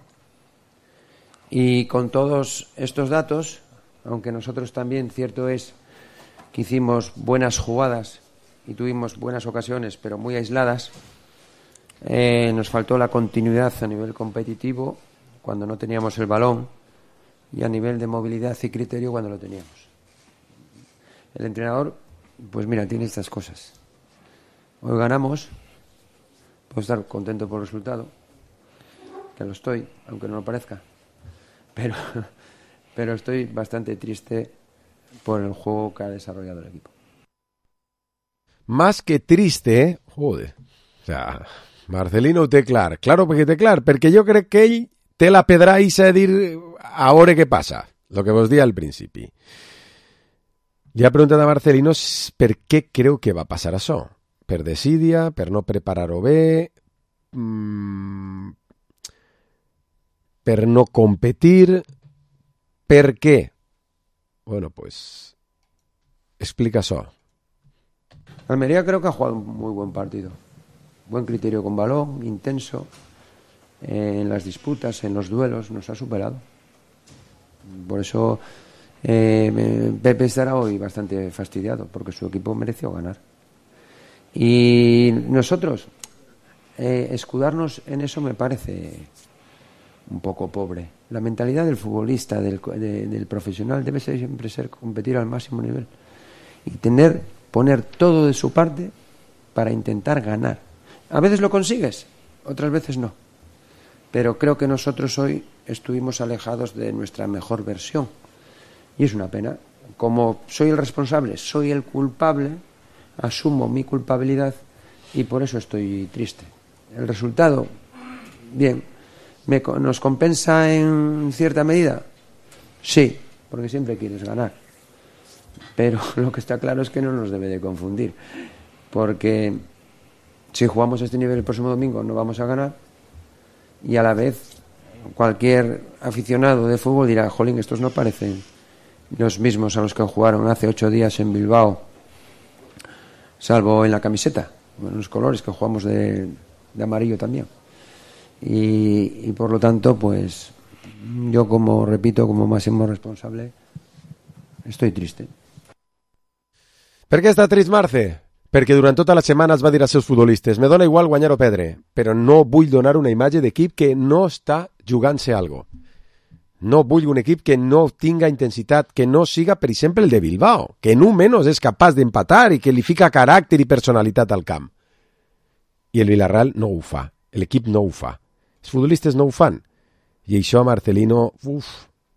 Y con todos estos datos, aunque nosotros también, cierto es que hicimos buenas jugadas y tuvimos buenas ocasiones, pero muy aisladas, eh, nos faltó la continuidad a nivel competitivo cuando no teníamos el balón y a nivel de movilidad y criterio cuando lo teníamos. El entrenador, pues mira, tiene estas cosas. Hoy ganamos, puedo estar contento por el resultado, que lo estoy, aunque no lo parezca, pero, pero estoy bastante triste por el juego que ha desarrollado el equipo. Más que triste, eh? Joder. O sea, Marcelino ho té clar. Claro, perquè té clar, perquè jo crec que ell té la pedraissa de dir a veure què passa, el que vos dia al principi. Li ha preguntat a Marcelino per què creu que va passar això. Per desídia, per no preparar-ho bé, mmm, per no competir, per què? Bueno, pues explica això. Almería creo que ha jugado un muy buen partido. Buen criterio con balón, intenso. Eh, en las disputas, en los duelos, nos ha superado. Por eso eh, Pepe estará hoy bastante fastidiado, porque su equipo mereció ganar. Y nosotros, eh, escudarnos en eso me parece un poco pobre. La mentalidad del futbolista, del, de, del profesional, debe ser, siempre ser competir al máximo nivel. Y tener, poner todo de su parte para intentar ganar. A veces lo consigues, otras veces no. Pero creo que nosotros hoy estuvimos alejados de nuestra mejor versión. Y es una pena. Como soy el responsable, soy el culpable, asumo mi culpabilidad y por eso estoy triste. El resultado, bien, ¿Me, ¿Nos compensa en cierta medida? Sí, porque siempre quieres ganar. Pero lo que está claro es que no nos debe de confundir, porque si jugamos a este nivel el próximo domingo no vamos a ganar, y a la vez cualquier aficionado de fútbol dirá, jolín, estos no parecen los mismos a los que jugaron hace ocho días en Bilbao, salvo en la camiseta, en los colores que jugamos de, de amarillo también. Y, y por lo tanto, pues yo, como repito, como máximo responsable, estoy triste. Per què està trist, Marce? Perquè durant tota la setmana es va dir als seus futbolistes: me dona igual guanyar o perdre, però no vull donar una imatge d'equip que no està jugant-se algo. No vull un equip que no tinga intensitat, que no siga, per exemple, el de Bilbao, que en un menys és capaç d'empatar i que li fica caràcter i personalitat al camp. I el Villarreal no ho fa, l'equip no ho fa, els futbolistes no ho fan. I això a Marcelino, uf,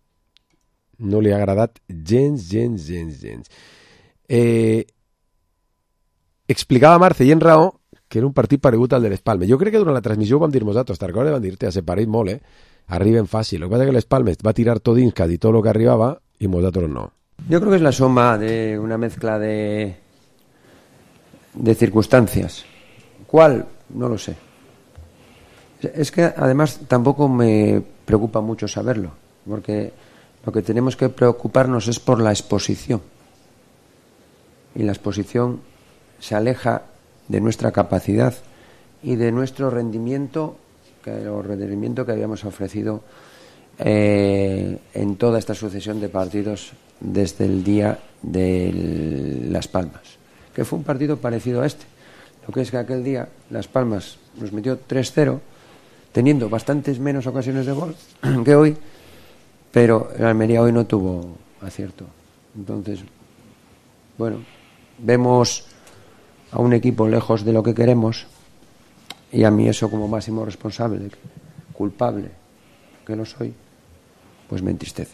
no li ha agradat gens, gens, gens, gens. Eh, explicava Marce, i en raó, que era un partit paregut al de les Palmes. Jo crec que durant la transmissió ho vam dir nosaltres, te'n recordes? Vam dir-te, a separat molt, eh? Arriben fàcil. Lo que pasa es que les Palmes va tirar todo Inscat y todo lo que arribaba, y nosotros no. Yo creo que es la suma de una mezcla de, de circunstancias. ¿Cuál? No lo sé. Es que además tampoco me preocupa mucho saberlo, porque lo que tenemos que preocuparnos es por la exposición. Y la exposición se aleja de nuestra capacidad y de nuestro rendimiento, que el rendimiento que habíamos ofrecido eh, en toda esta sucesión de partidos desde el día de Las Palmas, que fue un partido parecido a este. Lo que es que aquel día Las Palmas nos metió tres cero, teniendo bastantes menos ocasiones de gol que hoy, pero el Almería hoy no tuvo acierto. Entonces, bueno, vemos a un equipo lejos de lo que queremos, y a mí eso, como máximo responsable, culpable que lo soy, pues me entristece.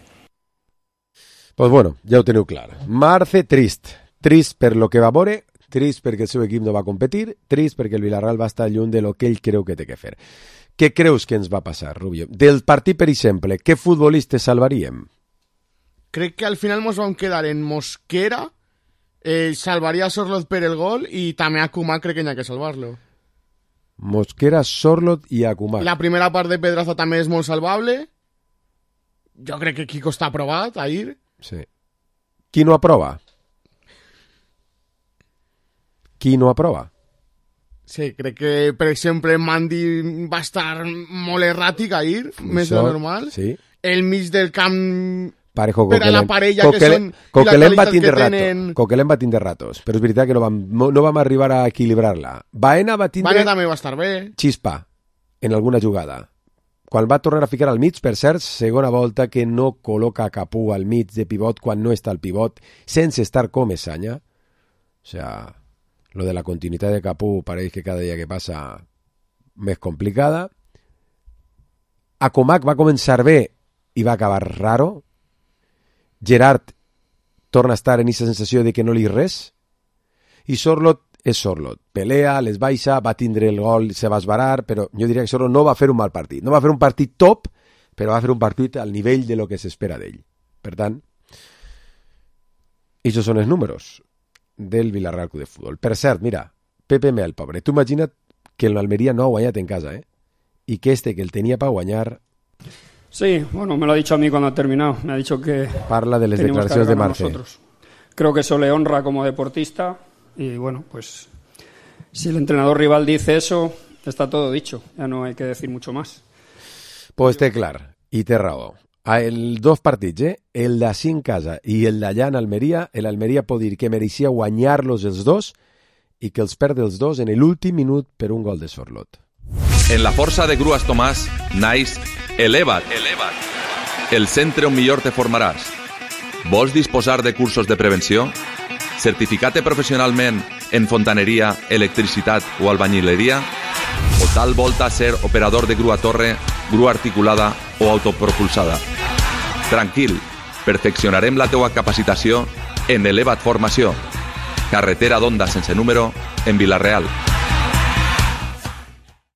Pues bueno, ja ho teniu clar. Marce trist. Trist per lo que va veure, trist perquè el seu equip no va competir, trist perquè el Villarreal va estar lluny de lo que ell creu que té que fer. Què creus que ens va passar, Rubio? Del partit, per exemple, què futbolistes salvaríem? Crec que al final nos vam quedar en Mosquera, eh, salvaria a Sorloth per el gol, i també a Koeman crec que n'hi ha que salvar-lo. Mosquera, Sorloth i Akumak. La primera part de Pedraza també és molt salvable. Jo crec que Kiko està aprovat, ahir. Sí. Qui no aprova? Qui no aprova? Sí, crec que, per exemple, Mandy va estar molt erràtic ahir, més de normal. Sí. El mig del camp... Parejo, per a la parella Coquelin, que són Coquelin, i la qualitat que rato, tenen... Coquelin va tindre ratos, però és veritat que no vam, no vam arribar a equilibrar-la. Baena va tindre... Baena també va estar bé. Xispa, en alguna jugada. Quan va tornar a ficar al mig, per cert, segona volta que no col·loca Capú al mig de pivot quan no està al pivot, sense estar com Esanya. O sea, lo de la continuïtat de Capú pareix que cada dia que passa més complicada. Akumak va començar bé i va acabar raro. Gerard torna a estar en aquesta sensació de que no li res, i Sorloth és Sorloth, pelea, les baixa, va tindre el gol, se va esbarar, però jo diria que Sorloth no va fer un mal partit, no va fer un partit top, però va fer un partit al nivell de lo que s'espera d'ell. Per tant, aquests són els números del Villarreal Club de Futbol. Per cert, mira, Pepe Mel, pobre, tu imagina't que l'Almeria no ha guanyat en casa, eh? I que este que el tenia per guanyar... Sí, bueno, me lo ha dicho a mí cuando ha terminado. Me ha dicho que... Parla de las declaraciones de Marce. Creo que eso le honra como deportista y, bueno, pues si el entrenador rival dice eso, está todo dicho. Ya no hay que decir mucho más. Pues té clar, i té raó. El dos partits, eh? El d'ací en casa i el d'allà en Almeria, l'Almeria pot dir que mereixia guanyar-los els dos i que els perd els dos en l'últim minut per un gol de Sorloth. En la força de Grues Tomàs, naix Eleva't, Eleva't, el centre on millor te formaràs. Vols disposar de cursos de prevenció? Certificat professionalment en fontaneria, electricitat o albañileria? O tal volta ser operador de grua torre, grua articulada o autopropulsada? Tranquil, perfeccionarem la teua capacitació en Eleva't Formació. Carretera d'Onda sense número, en Vilareal.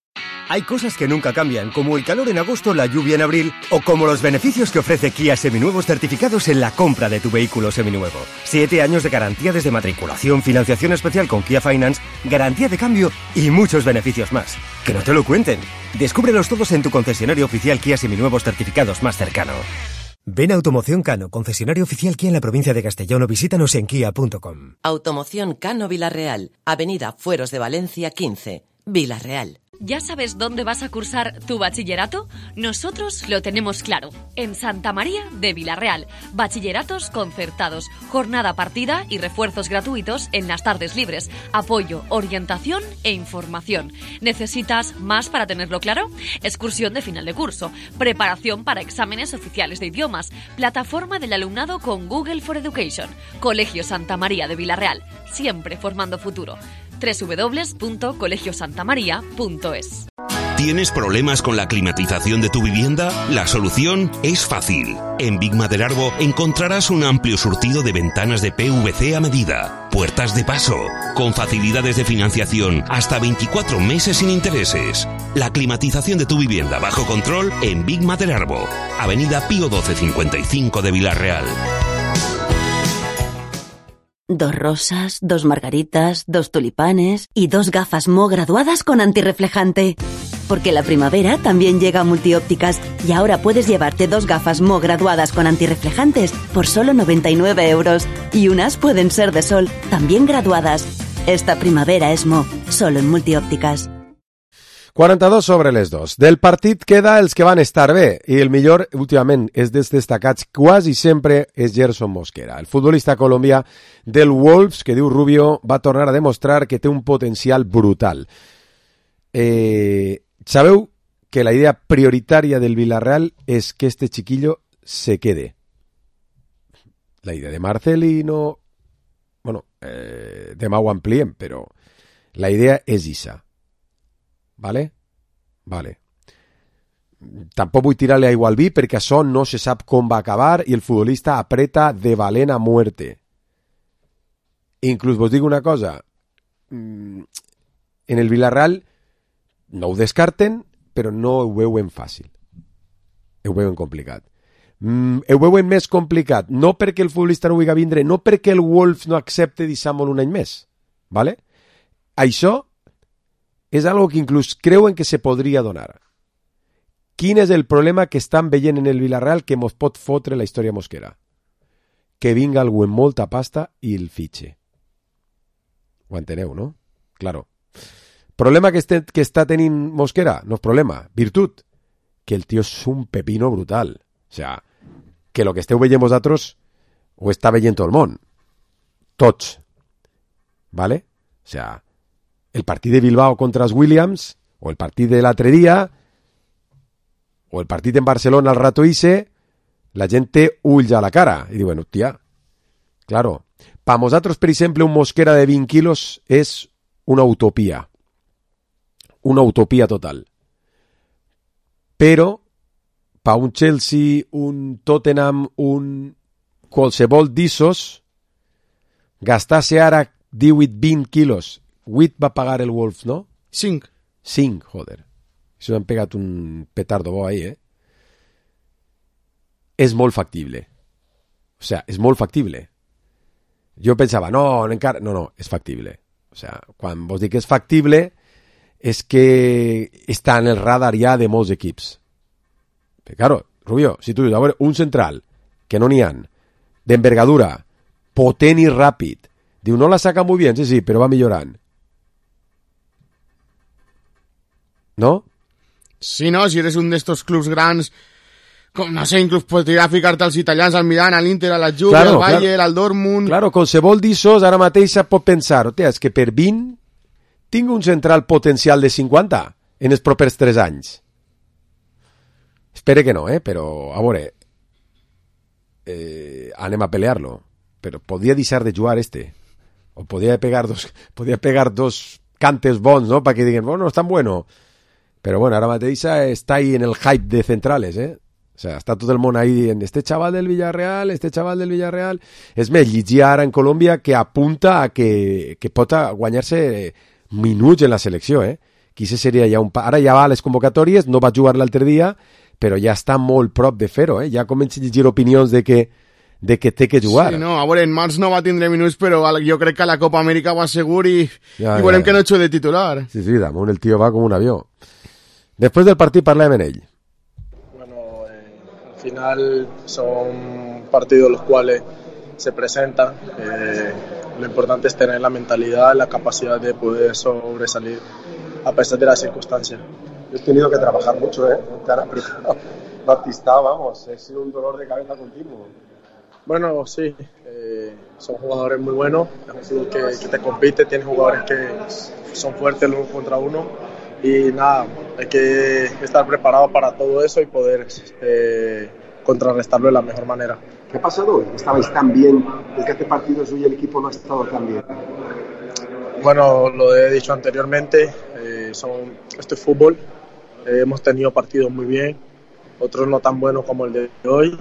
Hay cosas que nunca cambian, como el calor en agosto, la lluvia en abril, o como los beneficios que ofrece Kia Seminuevos certificados en la compra de tu vehículo seminuevo. Siete años de garantía desde matriculación, financiación especial con Kia Finance, garantía de cambio y muchos beneficios más. Que no te lo cuenten. Descúbrelos todos en tu concesionario oficial Kia Seminuevos certificados más cercano. Ven a Automoción Cano, concesionario oficial Kia en la provincia de Castellón, o visítanos en kia punto com. Automoción Cano Vilarreal, Avenida Fueros de Valencia quince, Vilarreal. ¿Ya sabes dónde vas a cursar tu bachillerato? Nosotros lo tenemos claro. En Santa María de Vilarreal. Bachilleratos concertados, jornada partida y refuerzos gratuitos en las tardes libres. Apoyo, orientación e información. ¿Necesitas más para tenerlo claro? Excursión de final de curso. Preparación para exámenes oficiales de idiomas. Plataforma del alumnado con Google for Education. Colegio Santa María de Vilarreal. Siempre formando futuro. doble u doble u doble u punto colegio santa maría punto es. ¿Tienes problemas con la climatización de tu vivienda? La solución es fácil. En Big Maderarbo encontrarás un amplio surtido de ventanas de P V C a medida, puertas de paso, con facilidades de financiación hasta veinticuatro meses sin intereses. La climatización de tu vivienda bajo control en Big Maderarbo, Avenida Pío doce cincuenta y cinco de Vilarreal. Dos rosas, dos margaritas, dos tulipanes y dos gafas Mo graduadas con antirreflejante. Porque la primavera también llega a Multiópticas y ahora puedes llevarte dos gafas Mo graduadas con antirreflejantes por solo noventa y nueve euros. Y unas pueden ser de sol, también graduadas. Esta primavera es Mo, solo en Multiópticas. quaranta-dos sobre les dos. Del partit queda els que van estar bé, i el millor últimament és dels destacats quasi sempre és Gerson Mosquera. El futbolista colombià del Wolves, que diu Rubio, va tornar a demostrar que té un potencial brutal. Eh, sabeu que la idea prioritària del Villarreal és que este chiquillo se quede. La idea de Marcelino, bueno, eh, demà ho ampliem, però la idea és issa. Vale? Vale. Tampoc vull tirar-li aigua al vi perquè això no se sap com va acabar i el futbolista apreta de valent a muerte. Inclús vos dic una cosa, en el Villarreal no ho descarten, però no ho veuen fàcil. Ho veuen complicat. Mm, ho veuen més complicat, no perquè el futbolista no vulgui vindre, no perquè el Wolves no accepte deixar-lo un any més. Vale? Això és algo que inclús creuen que se podria donar. Quin és el problema que estan veient en el Villarreal que mos pot fotre la història Mosquera? Que vinga algú amb molta pasta i el fitxe. Ho enteneu, no? Claro. Problema que, este, que està tenint Mosquera? No és problema. Virtut? Que el tio és un pepino brutal. O sea, que lo que esteu veient vosaltres ho està veient tot el món. Tots. ¿Vale? O sea, el partit de Bilbao contra els Williams, o el partit de l'altre dia, o el partit en Barcelona al rato ise, la gent té ulls a la cara. I diuen, hòstia, claro, pa nosaltres, per exemple, un Mosquera de vint quilos és una utopia. Una utopia total. Però, pa un Chelsea, un Tottenham, un qualsevol d'issos, gastar-se ara divuit vint quilos. vuit va pagar el Wolves, no? cinc. cinc, joder. Això han pegat un petardo bo ahí, eh? És molt factible. O sea, és molt factible. Jo pensava, no, encara... No, no, és factible. O sea, quan vos dic que és factible, és que està en el radar ja de molts equips. Però, claro, Rubio, si tu dius, a veure, un central, que no n'hi ha, d'envergadura, potent i ràpid, diu, no la saca muy bien, sí, sí, però va millorant. ¿No? Sí, no, si eres un de estos clubs grands, com, no sé, inclús podria ficar-te als italians, al Milan, a l'Inter, a la Juve, claro, al Bayern, claro, al Dortmund... Claro, qualsevol d'issos ara mateix pot pensar, hòstia, és que per vint tinc un central potencial de cinquanta en els propers tres anys. Espere que no, eh? Però, a veure, eh, anem a pelear-lo. Però podria deixar de jugar este. O podria pegar dos, podria pegar dos cantes bons, ¿no? Para que digan, bueno, no es tan bueno. Pero bueno, ara mateix està ahí en el hype de centrales, ¿eh? O sea, està tot el món ahí dient, este chaval del Villarreal, este chaval del Villarreal... És més, llegia ara en Colòmbia que apunta a que, que pot guanyar-se minuts en la selecció, ¿eh? quizás seria ja un... Ara ja va a les convocatòries, no va jugar l'altre dia, però ja està molt prop de fer-ho, eh? Ja comença a llegir opinions de que, de que té que jugar. Sí, no, a veure, en març no va tindre minuts, però jo crec que a la Copa Amèrica va segur i, ja, i volem ja. que no eixo de titular. Sí, sí, damunt el tio va com un avió. Després del partit parlem en ell. Bueno, eh, al final son partidos los cuales se presentan. Eh, lo importante es tener la mentalidad, la capacidad de poder sobresalir a pesar de las circunstancias. He tenido que trabajar mucho, ¿eh? Te han apretado. Batista, vamos, ha sido un dolor de cabeza continuo. Bueno, sí, eh, son jugadores muy buenos, es un fútbol que, que te compite, tienes jugadores que son fuertes uno contra uno y nada, hay que estar preparado para todo eso y poder eh, contrarrestarlo de la mejor manera. ¿Qué ha pasado hoy? Estabais tan bien, el que hace partidos hoy el equipo no ha estado tan bien. Bueno, lo he dicho anteriormente, eh, son, esto es fútbol, eh, hemos tenido partidos muy bien, otros no tan buenos como el de hoy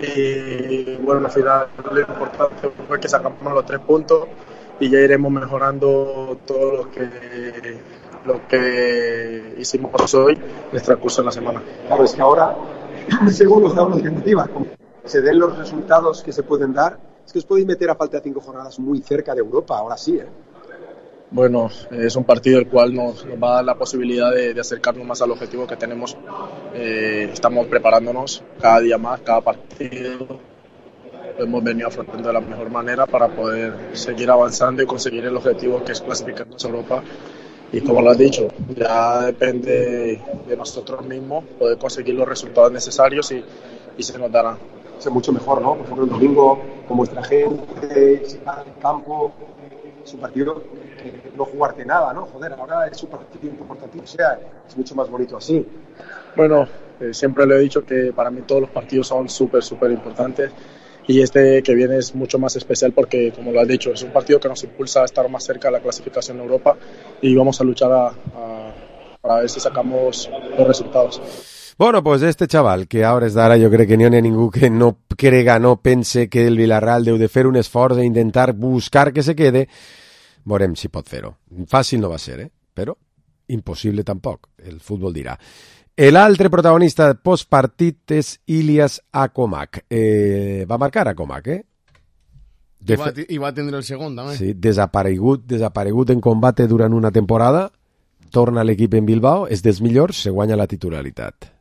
y bueno, al final lo importante fue que sacamos los tres puntos y ya iremos mejorando todo lo que, lo que hicimos hoy en el transcurso de la semana. Claro, es que ahora, según nos damos la alternativa, como se den los resultados que se pueden dar, es que os podéis meter a falta de cinco jornadas muy cerca de Europa, ahora sí, ¿eh? Bueno, es un partido el cual nos, nos va a dar la posibilidad de, de acercarnos más al objetivo que tenemos. Eh, estamos preparándonos cada día más, cada partido. Lo hemos venido afrontando de la mejor manera para poder seguir avanzando y conseguir el objetivo que es clasificarnos a Europa. Y como lo has dicho, ya depende de nosotros mismos poder conseguir los resultados necesarios y, y se nos darán. Es mucho mejor, ¿no? Por ejemplo, el domingo, con vuestra gente, el campo, es un partido que no jugarte nada, ¿no? Joder, ahora es un partido importante, o sea, es mucho más bonito así. Bueno, eh, siempre le he dicho que para mí todos los partidos son súper, súper importantes y este que viene es mucho más especial porque, como lo has dicho, es un partido que nos impulsa a estar más cerca de la clasificación en Europa y vamos a luchar a, a, para ver si sacamos los resultados. Bueno, pues este chaval, que a hores d'ara jo crec que n'hi ha ningú que no crega, no pense que el Villarreal deu de fer un esforç e intentar buscar que se quede, veurem si pot fer-ho. Fàcil no va ser, eh? Però impossible tampoc, el futbol dirà. L'altre protagonista postpartit és Ilias Akomak. Eh, va marcar Akomak, eh? De I, va, I va tindre el segon, també. Sí, desaparegut, desaparegut en combate durant una temporada, torna a l'equip en Bilbao, és dels millors, se guanya la titularitat.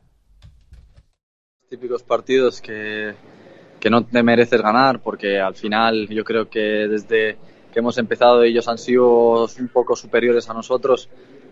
Típicos partidos que, que no te mereces ganar, porque al final yo creo que desde que hemos empezado ellos han sido un poco superiores a nosotros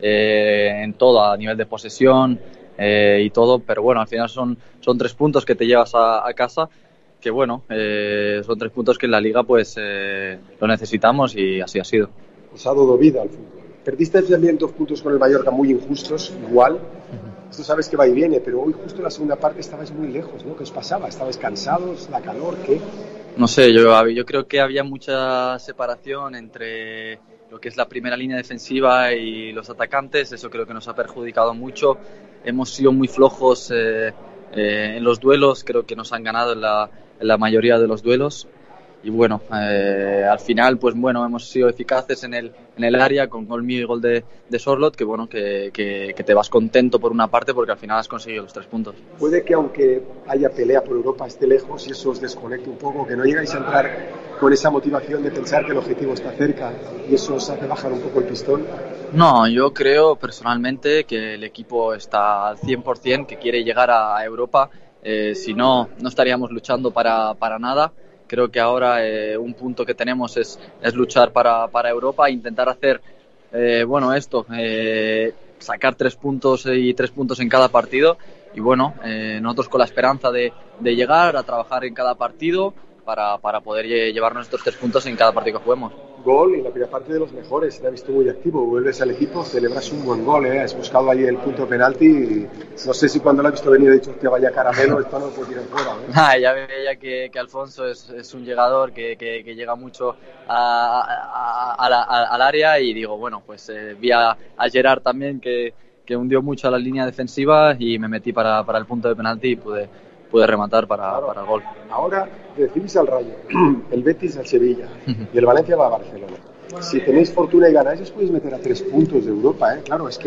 eh, en todo, a nivel de posesión eh, y todo, pero bueno, al final son, son tres puntos que te llevas a, a casa, que bueno, eh, son tres puntos que en la Liga pues eh, lo necesitamos y así ha sido. Os ha dado vida al fútbol. Perdiste también dos puntos con el Mallorca muy injustos, igual. Uh-huh. Esto sabes que va y viene, pero hoy justo en la segunda parte estabais muy lejos, ¿no? ¿Qué os pasaba? ¿Estabais cansados? ¿La calor? ¿Qué? No sé, yo, yo creo que había mucha separación entre lo que es la primera línea defensiva y los atacantes. Eso creo que nos ha perjudicado mucho. Hemos sido muy flojos eh, eh, en los duelos, creo que nos han ganado en la, en la mayoría de los duelos. Y bueno, eh, al final pues bueno, hemos sido eficaces en el, en el área con gol mío y gol de, de Sorloth, que bueno, que, que, que te vas contento por una parte porque al final has conseguido los tres puntos. Puede que aunque haya pelea por Europa esté lejos y eso os desconecte un poco, que no llegáis a entrar con esa motivación de pensar que el objetivo está cerca y eso os hace bajar un poco el pistón. No, yo creo personalmente que el equipo está al cien por ciento, que quiere llegar a Europa, eh, si no, no estaríamos luchando para, para nada. Creo que ahora eh, un punto que tenemos es, es luchar para, para Europa e intentar hacer, eh, bueno, esto, eh, sacar tres puntos y tres puntos en cada partido. Y bueno, eh, nosotros con la esperanza de, de llegar a trabajar en cada partido para, para poder llevar nuestros tres puntos en cada partido que juguemos. Gol y la primera parte de los mejores, te ha visto muy activo, vuelves al equipo, celebras un buen gol, ¿eh? Has buscado ahí el punto de penalti y no sé si cuando lo has visto venir he dicho que vaya caramelo, esto no lo puedo tirar fuera, ¿eh? Ah, ya veía que, que Alfonso es, es un llegador que, que, que llega mucho a, a, a la, a, al área y digo, bueno, pues eh, vi a, a Gerard también que, que hundió mucho a la línea defensiva y me metí para, para el punto de penalti y pude, pude rematar para, claro. para el gol. Ahora recibís al Rayo, el Betis al Sevilla y el Valencia va a Barcelona. Si tenéis fortuna y ganáis os podéis meter a tres puntos de Europa, ¿eh? Claro, es que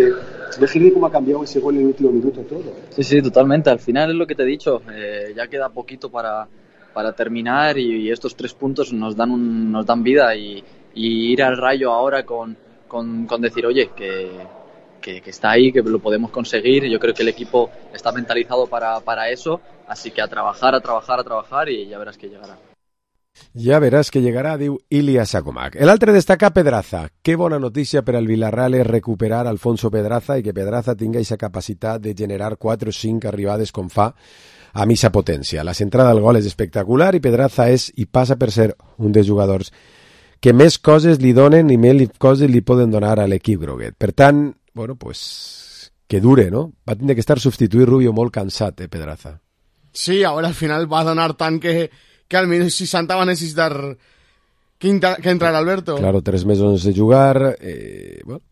Fíjate cómo ha cambiado ese gol en el último minuto todo. Sí, sí, totalmente. Al final es lo que te he dicho. Eh, ya queda poquito para, para terminar y, y estos tres puntos nos dan un, nos dan vida y, y ir al Rayo ahora con, con, con decir, oye, que, que, que está ahí, que lo podemos conseguir. Yo creo que el equipo está mentalizado para, para eso, así que a trabajar, a trabajar, a trabajar y ya verás que llegará. Ja veràs que llegarà, diu Ilia Sakomak. L'altre destaca Pedraza. Que bona notícia per al Villarreal és recuperar Alfonso Pedraza i que Pedraza tinga aquesta capacitat de generar quatre o cinc arribades com fa a missa potència. La centrada del gol és espectacular i Pedraza és i passa per ser un dels jugadors que més coses li donen i més coses li poden donar a l'equip groguet. Per tant, bueno, pues, que dure, ¿no? Va tindre que estar substituir Rubio molt cansat, eh, Pedraza. Sí, ahora al final va a donar tant que... que al menos si Santa va a necesitar que, intra, que entrar Alberto. Claro, tres mesos de jugar. Eh, bueno.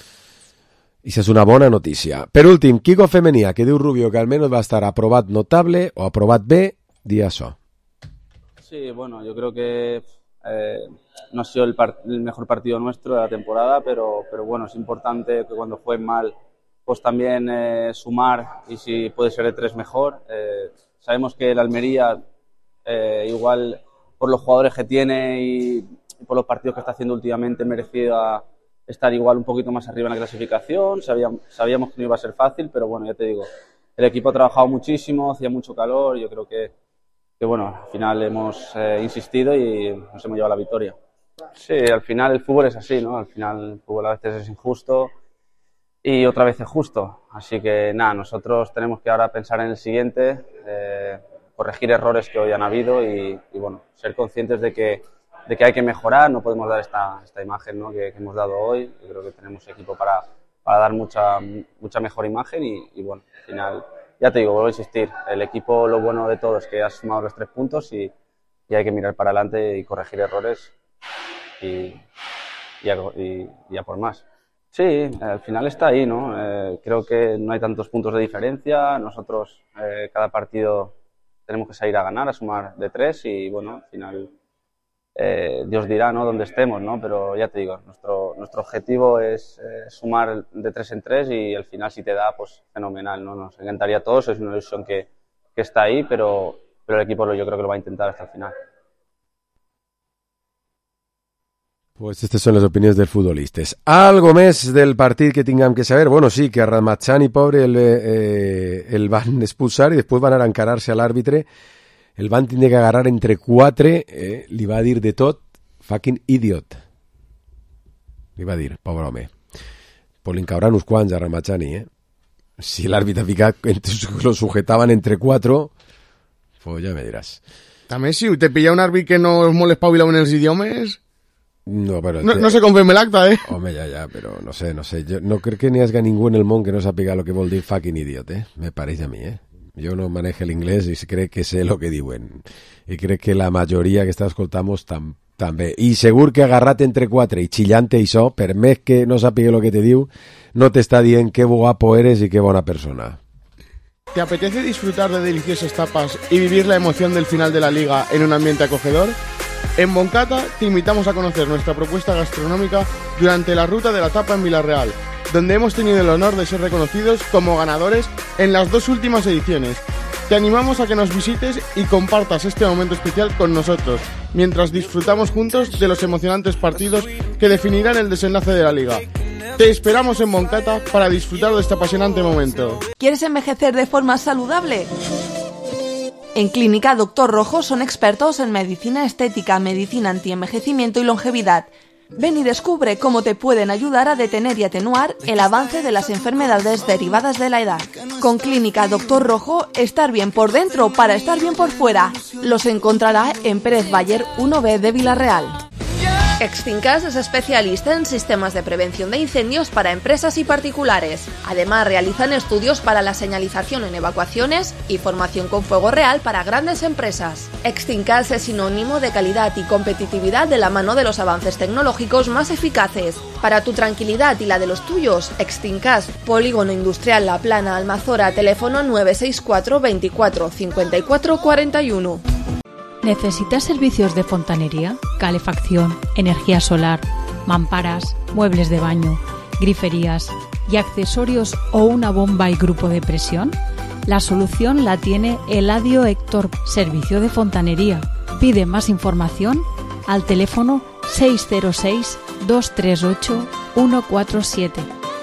I això és una bona notícia. Per últim, Kiko Femenía, que diu Rubio que almenys va estar aprovat notable o aprovat bé, di això. Sí, bueno, yo creo que eh, no ha sido el, part- el mejor partido nuestro de la temporada, pero, pero bueno, es importante que cuando jueguen mal, pues también eh, sumar y si puede ser de tres mejor. Eh, sabemos que el Almería... Eh, igual por los jugadores que tiene y, y por los partidos que está haciendo últimamente merecía estar igual un poquito más arriba en la clasificación. Sabíamos, sabíamos que no iba a ser fácil, pero bueno, ya te digo, el equipo ha trabajado muchísimo, hacía mucho calor, yo creo que, que bueno, al final hemos eh, insistido y nos hemos llevado la victoria. Sí, al final el fútbol es así, ¿no? Al final el fútbol a veces es injusto y otra vez es justo, así que nada, nosotros tenemos que ahora pensar en el siguiente, eh, corregir errores que hoy han habido y, y bueno, ser conscientes de que, de que hay que mejorar, no podemos dar esta, esta imagen, ¿no? que, que hemos dado hoy. Yo creo que tenemos equipo para, para dar mucha, mucha mejor imagen y, y bueno, al final, ya te digo, vuelvo a insistir, el equipo lo bueno de todo es que ha sumado los tres puntos y, y hay que mirar para adelante y corregir errores y, y, a, y, y a por más. Sí, al final está ahí, ¿no? Eh, creo que no hay tantos puntos de diferencia, nosotros eh, cada partido tenemos que salir a ganar, a sumar de tres y bueno, al final eh, Dios dirá, ¿no?, dónde estemos, ¿no? Pero ya te digo, nuestro nuestro objetivo es eh, sumar de tres en tres y al final si te da, pues fenomenal, ¿no? Nos encantaría a todos, es una ilusión que, que está ahí, pero, pero el equipo yo creo que lo va a intentar hasta el final. Pues estas són les opinions dels futbolistes. Algo més del partit que tinguem que saber? Bueno, sí, que a Ramazani, pobre, el, eh, el van expulsar i després van anar a encarar-se a l'àrbitre. El van tindre que agarrar entre quatre, eh, li va dir de tot, fucking idiot. Li va dir, pobre home. Pues li encauran uns quants a Ramazani, eh? Si l'àrbitre ha ficat, lo sujetaven entre quatre, pues ja me diràs. També si te pilla un àrbit que no és molt espavilat en els idiomes... No, però no, no se confirma el acta, eh? Home, ja, ja, però no sé, no sé. Jo no crec que n'hi hagi ningú en el món que no sàpiga el que vol dir fucking idiot, eh? Me pareix a mi, eh? Jo no manejo l'inglès i crec que sé el que diuen. I crec que la majoria que està escoltant tam, també. I segur que agarrat entre quatre i xillant això, per més que no sàpiga el que te diu, no t'està dient que guapo eres i que bona persona. ¿Te apetece disfrutar de deliciosas tapas y vivir la emoción del final de la liga en un ambiente acogedor? En Moncata te invitamos a conocer nuestra propuesta gastronómica durante la ruta de la tapa en Villarreal, donde hemos tenido el honor de ser reconocidos como ganadores en las dos últimas ediciones. Te animamos a que nos visites y compartas este momento especial con nosotros, mientras disfrutamos juntos de los emocionantes partidos que definirán el desenlace de la liga. Te esperamos en Moncata para disfrutar de este apasionante momento. ¿Quieres envejecer de forma saludable? En Clínica Doctor Rojo son expertos en medicina estética, medicina antienvejecimiento y longevidad. Ven y descubre cómo te pueden ayudar a detener y atenuar el avance de las enfermedades derivadas de la edad. Con Clínica Doctor Rojo, estar bien por dentro para estar bien por fuera. Los encontrará en Pérez Bayer uno B de Villarreal. Extincas es especialista en sistemas de prevención de incendios para empresas y particulares. Además, realizan estudios para la señalización en evacuaciones y formación con fuego real para grandes empresas. Extincas es sinónimo de calidad y competitividad de la mano de los avances tecnológicos más eficaces. Para tu tranquilidad y la de los tuyos, Extincas, Polígono Industrial La Plana, Almazora, teléfono nueve seis cuatro veinticuatro cincuenta y cuatro cuarenta y uno. ¿Necesitas servicios de fontanería, calefacción, energía solar, mamparas, muebles de baño, griferías, y accesorios o una bomba y grupo de presión? La solución la tiene Eladio Héctor, servicio de fontanería. Pide más información al teléfono seis cero seis, dos tres ocho, uno cuatro siete.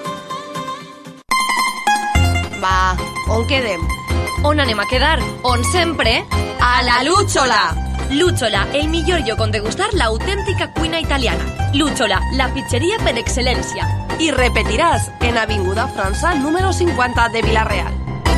Va, on quedem? On anem a quedar? On sempre? A la Lúchola! Lúchola, el millor lloc on degustar l'autèntica cuina italiana. Lúchola, la pizzeria per excel·lència. I repetiràs en Avinguda França, número cinquanta de Vila-real.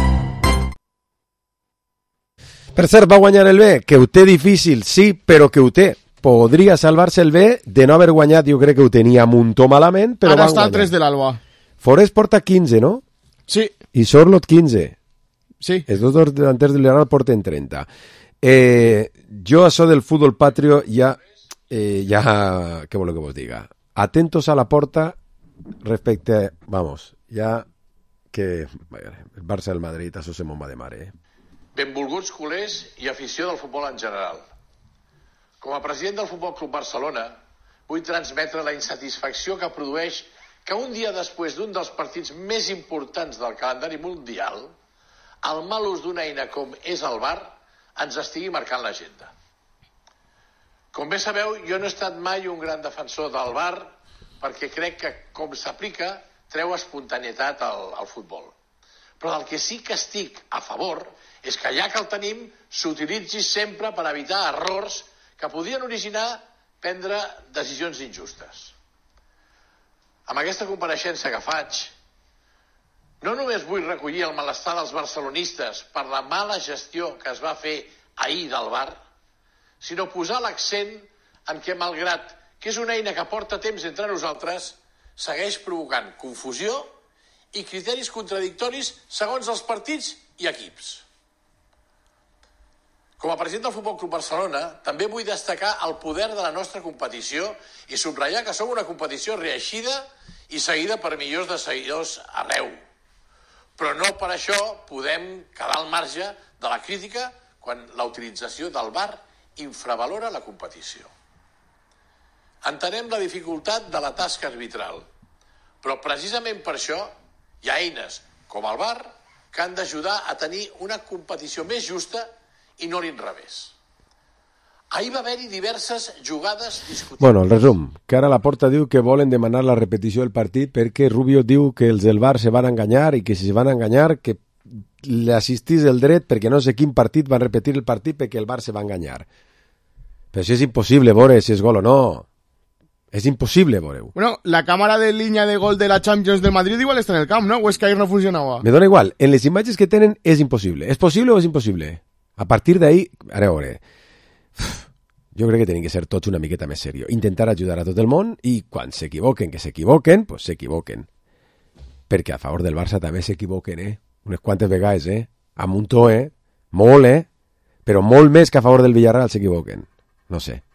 Per cert, va guanyar el B, que ho té difícil, sí, però que ho té. Podria salvar-se el B de no haver guanyat, jo crec que ho tenia muntó malament, però Ara van està guanyar. a tres de l'Alba. Forest porta quinze, no? Sí. I Sorlot quinze. Sí. Els dos delanters del Villarreal porten trenta. Eh, jo això del futbol patrio ja, eh, ja, què voleu que vos diga? Atentos a la porta respecte, vamos, ja que el Barça del Madrid, això se m'ho va de mare, eh? Benvolguts culers i afició del futbol en general. Com a president del Futbol Club Barcelona, vull transmetre la insatisfacció que produeix que un dia després d'un dels partits més importants del calendari mundial, el mal ús d'una eina com és el V A R ens estigui marcant l'agenda. Com bé sabeu, jo no he estat mai un gran defensor del V A R perquè crec que, com s'aplica, treu espontaneïtat al, al futbol. Però del que sí que estic a favor és que ja que el tenim s'utilitzi sempre per evitar errors que podrien originar prendre decisions injustes. Amb aquesta compareixença que faig, no només vull recollir el malestar dels barcelonistes per la mala gestió que es va fer ahir del V A R, sinó posar l'accent en què, malgrat que és una eina que porta temps entre nosaltres, segueix provocant confusió i criteris contradictoris segons els partits i equips. Com a president del Futbol Club Barcelona, també vull destacar el poder de la nostra competició i subratllar que som una competició reeixida i seguida per milions de seguidors arreu. Però no per això podem quedar al marge de la crítica quan la utilització del V A R infravalora la competició. Entenem la dificultat de la tasca arbitral, però precisament per això hi ha eines com el V A R que han d'ajudar a tenir una competició més justa i no l'inrevés. Ahir va haver-hi diverses jugades discutibles. Bueno, el resum, que ara la Porta diu que volen demanar la repetició del partit perquè Rubio diu que els del V A R se van enganyar i que si se van enganyar que l'assistís el dret perquè no sé quin partit van repetir el partit perquè el V A R se va enganyar. Però això és impossible veure si és gol o no. És impossible veure-ho. Bueno, la cámara de línea de gol de la Champions del Madrid igual está en el camp, ¿no? O es que ayer no funcionaba. Me dona igual, en les imatges que tenen és impossible. És possible o és impossible? A partir d'ahí, ara veure, jo crec que tenen que ser tots una miqueta més serios. Intentar ajudar a tot el món i quan s'equivoquen, que s'equivoquen, pues s'equivoquen. Perquè a favor del Barça també s'equivoquen, eh? Unes quantes vegades, eh? A muntó, eh? Molt, eh? Però molt més que a favor del Villarreal s'equivoquen. No sé.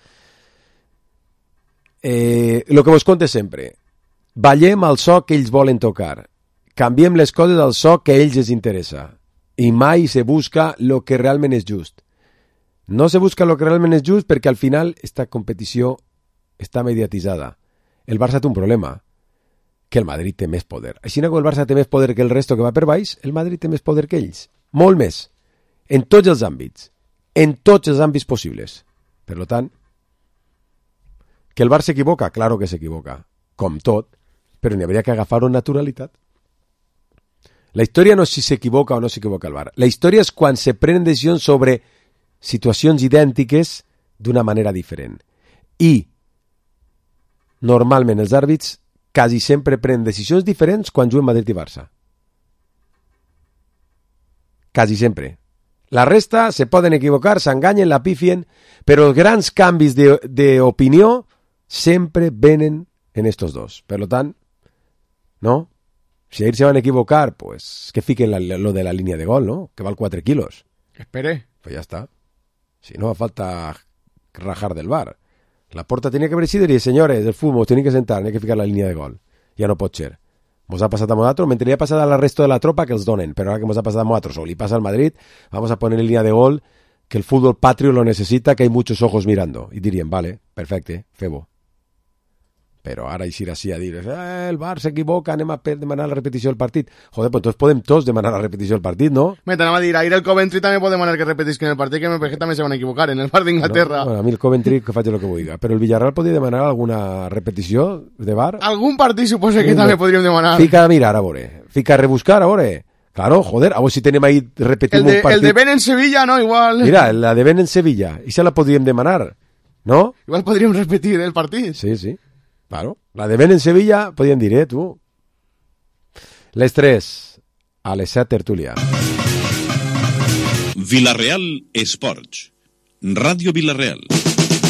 Eh, lo que vos conte sempre. Ballem al so que ells volen tocar. Canviem les coses al so que a ells els interessa. I mai se busca lo que realment és just. No se busca lo que realment és just perquè al final esta competició està mediatitzada. El Barça té un problema, que el Madrid té més poder. Així que el Barça té més poder que el resto que va per baix, el Madrid té més poder que ells. Molt més. En tots els àmbits. En tots els àmbits possibles. Per tant, que el Barça s'equivoca? Claro que s'equivoca. Com tot. Però n'hi hauria que agafar-ho amb naturalitat. La història no és si s'equivoca o no s'equivoca el V A R. La història és quan se prenen decisions sobre situacions idèntiques d'una manera diferent. I normalment els àrbits quasi sempre prenen decisions diferents quan juguen Madrid i Barça. Quasi sempre. La resta se poden equivocar, s'enganyen, la pifien, però els grans canvis d'opinió sempre venen en estos dos. Per tant, no? Si ahir se van equivocar, pues que fiquen la, lo de la línea de gol, ¿no? Que val cuatro kilos. Espere. Pues ya está. Si no, falta rajar del V A R. La Porta tenía que haber sido y dir, señores, del fútbol, tenéis que sentar, hay que ficar la línea de gol. Ja no pot ser. Mos ha passat a nosaltres, mentre li ha passat al resto de la tropa que els donen, però ara que mos ha passat a nosaltres o li passa al Madrid, vamos a poner en línea de gol que el fútbol patrio lo necesita, que hay muchos ojos mirando. Y dirían, vale, perfecte, febo. però ara eixir així a dir eh, el Bar s'equivoca, anem a demanar la repetició del partit. Joder, pues entonces podem tots demanar la repetició del partit, no? Me t'anava a dir, ahir el Coventry també pot demanar que repetisquen el partit, que M P G també se van a equivocar en el Bar d'Inglaterra. No, bueno, a mi el Coventry que faig el que vulgui, però el Villarreal podria demanar alguna repetició de Bar? Algun partit suposa que sí, també podríem demanar. Fica a mirar, a veure. Fica a rebuscar, a veure. Claro, joder, a veure si tenim ahí repetim el de, un partit. El de Ben en Sevilla, no, igual. Mira, la de Ben en Sevilla, i se la podríem demanar, no? Igual podríem repetir el partit. Sí, sí, claro. La de Ben en Sevilla, podríem dir, eh, tu. Les tres, a les set, tertúlia. Villarreal Esports. Ràdio Villarreal.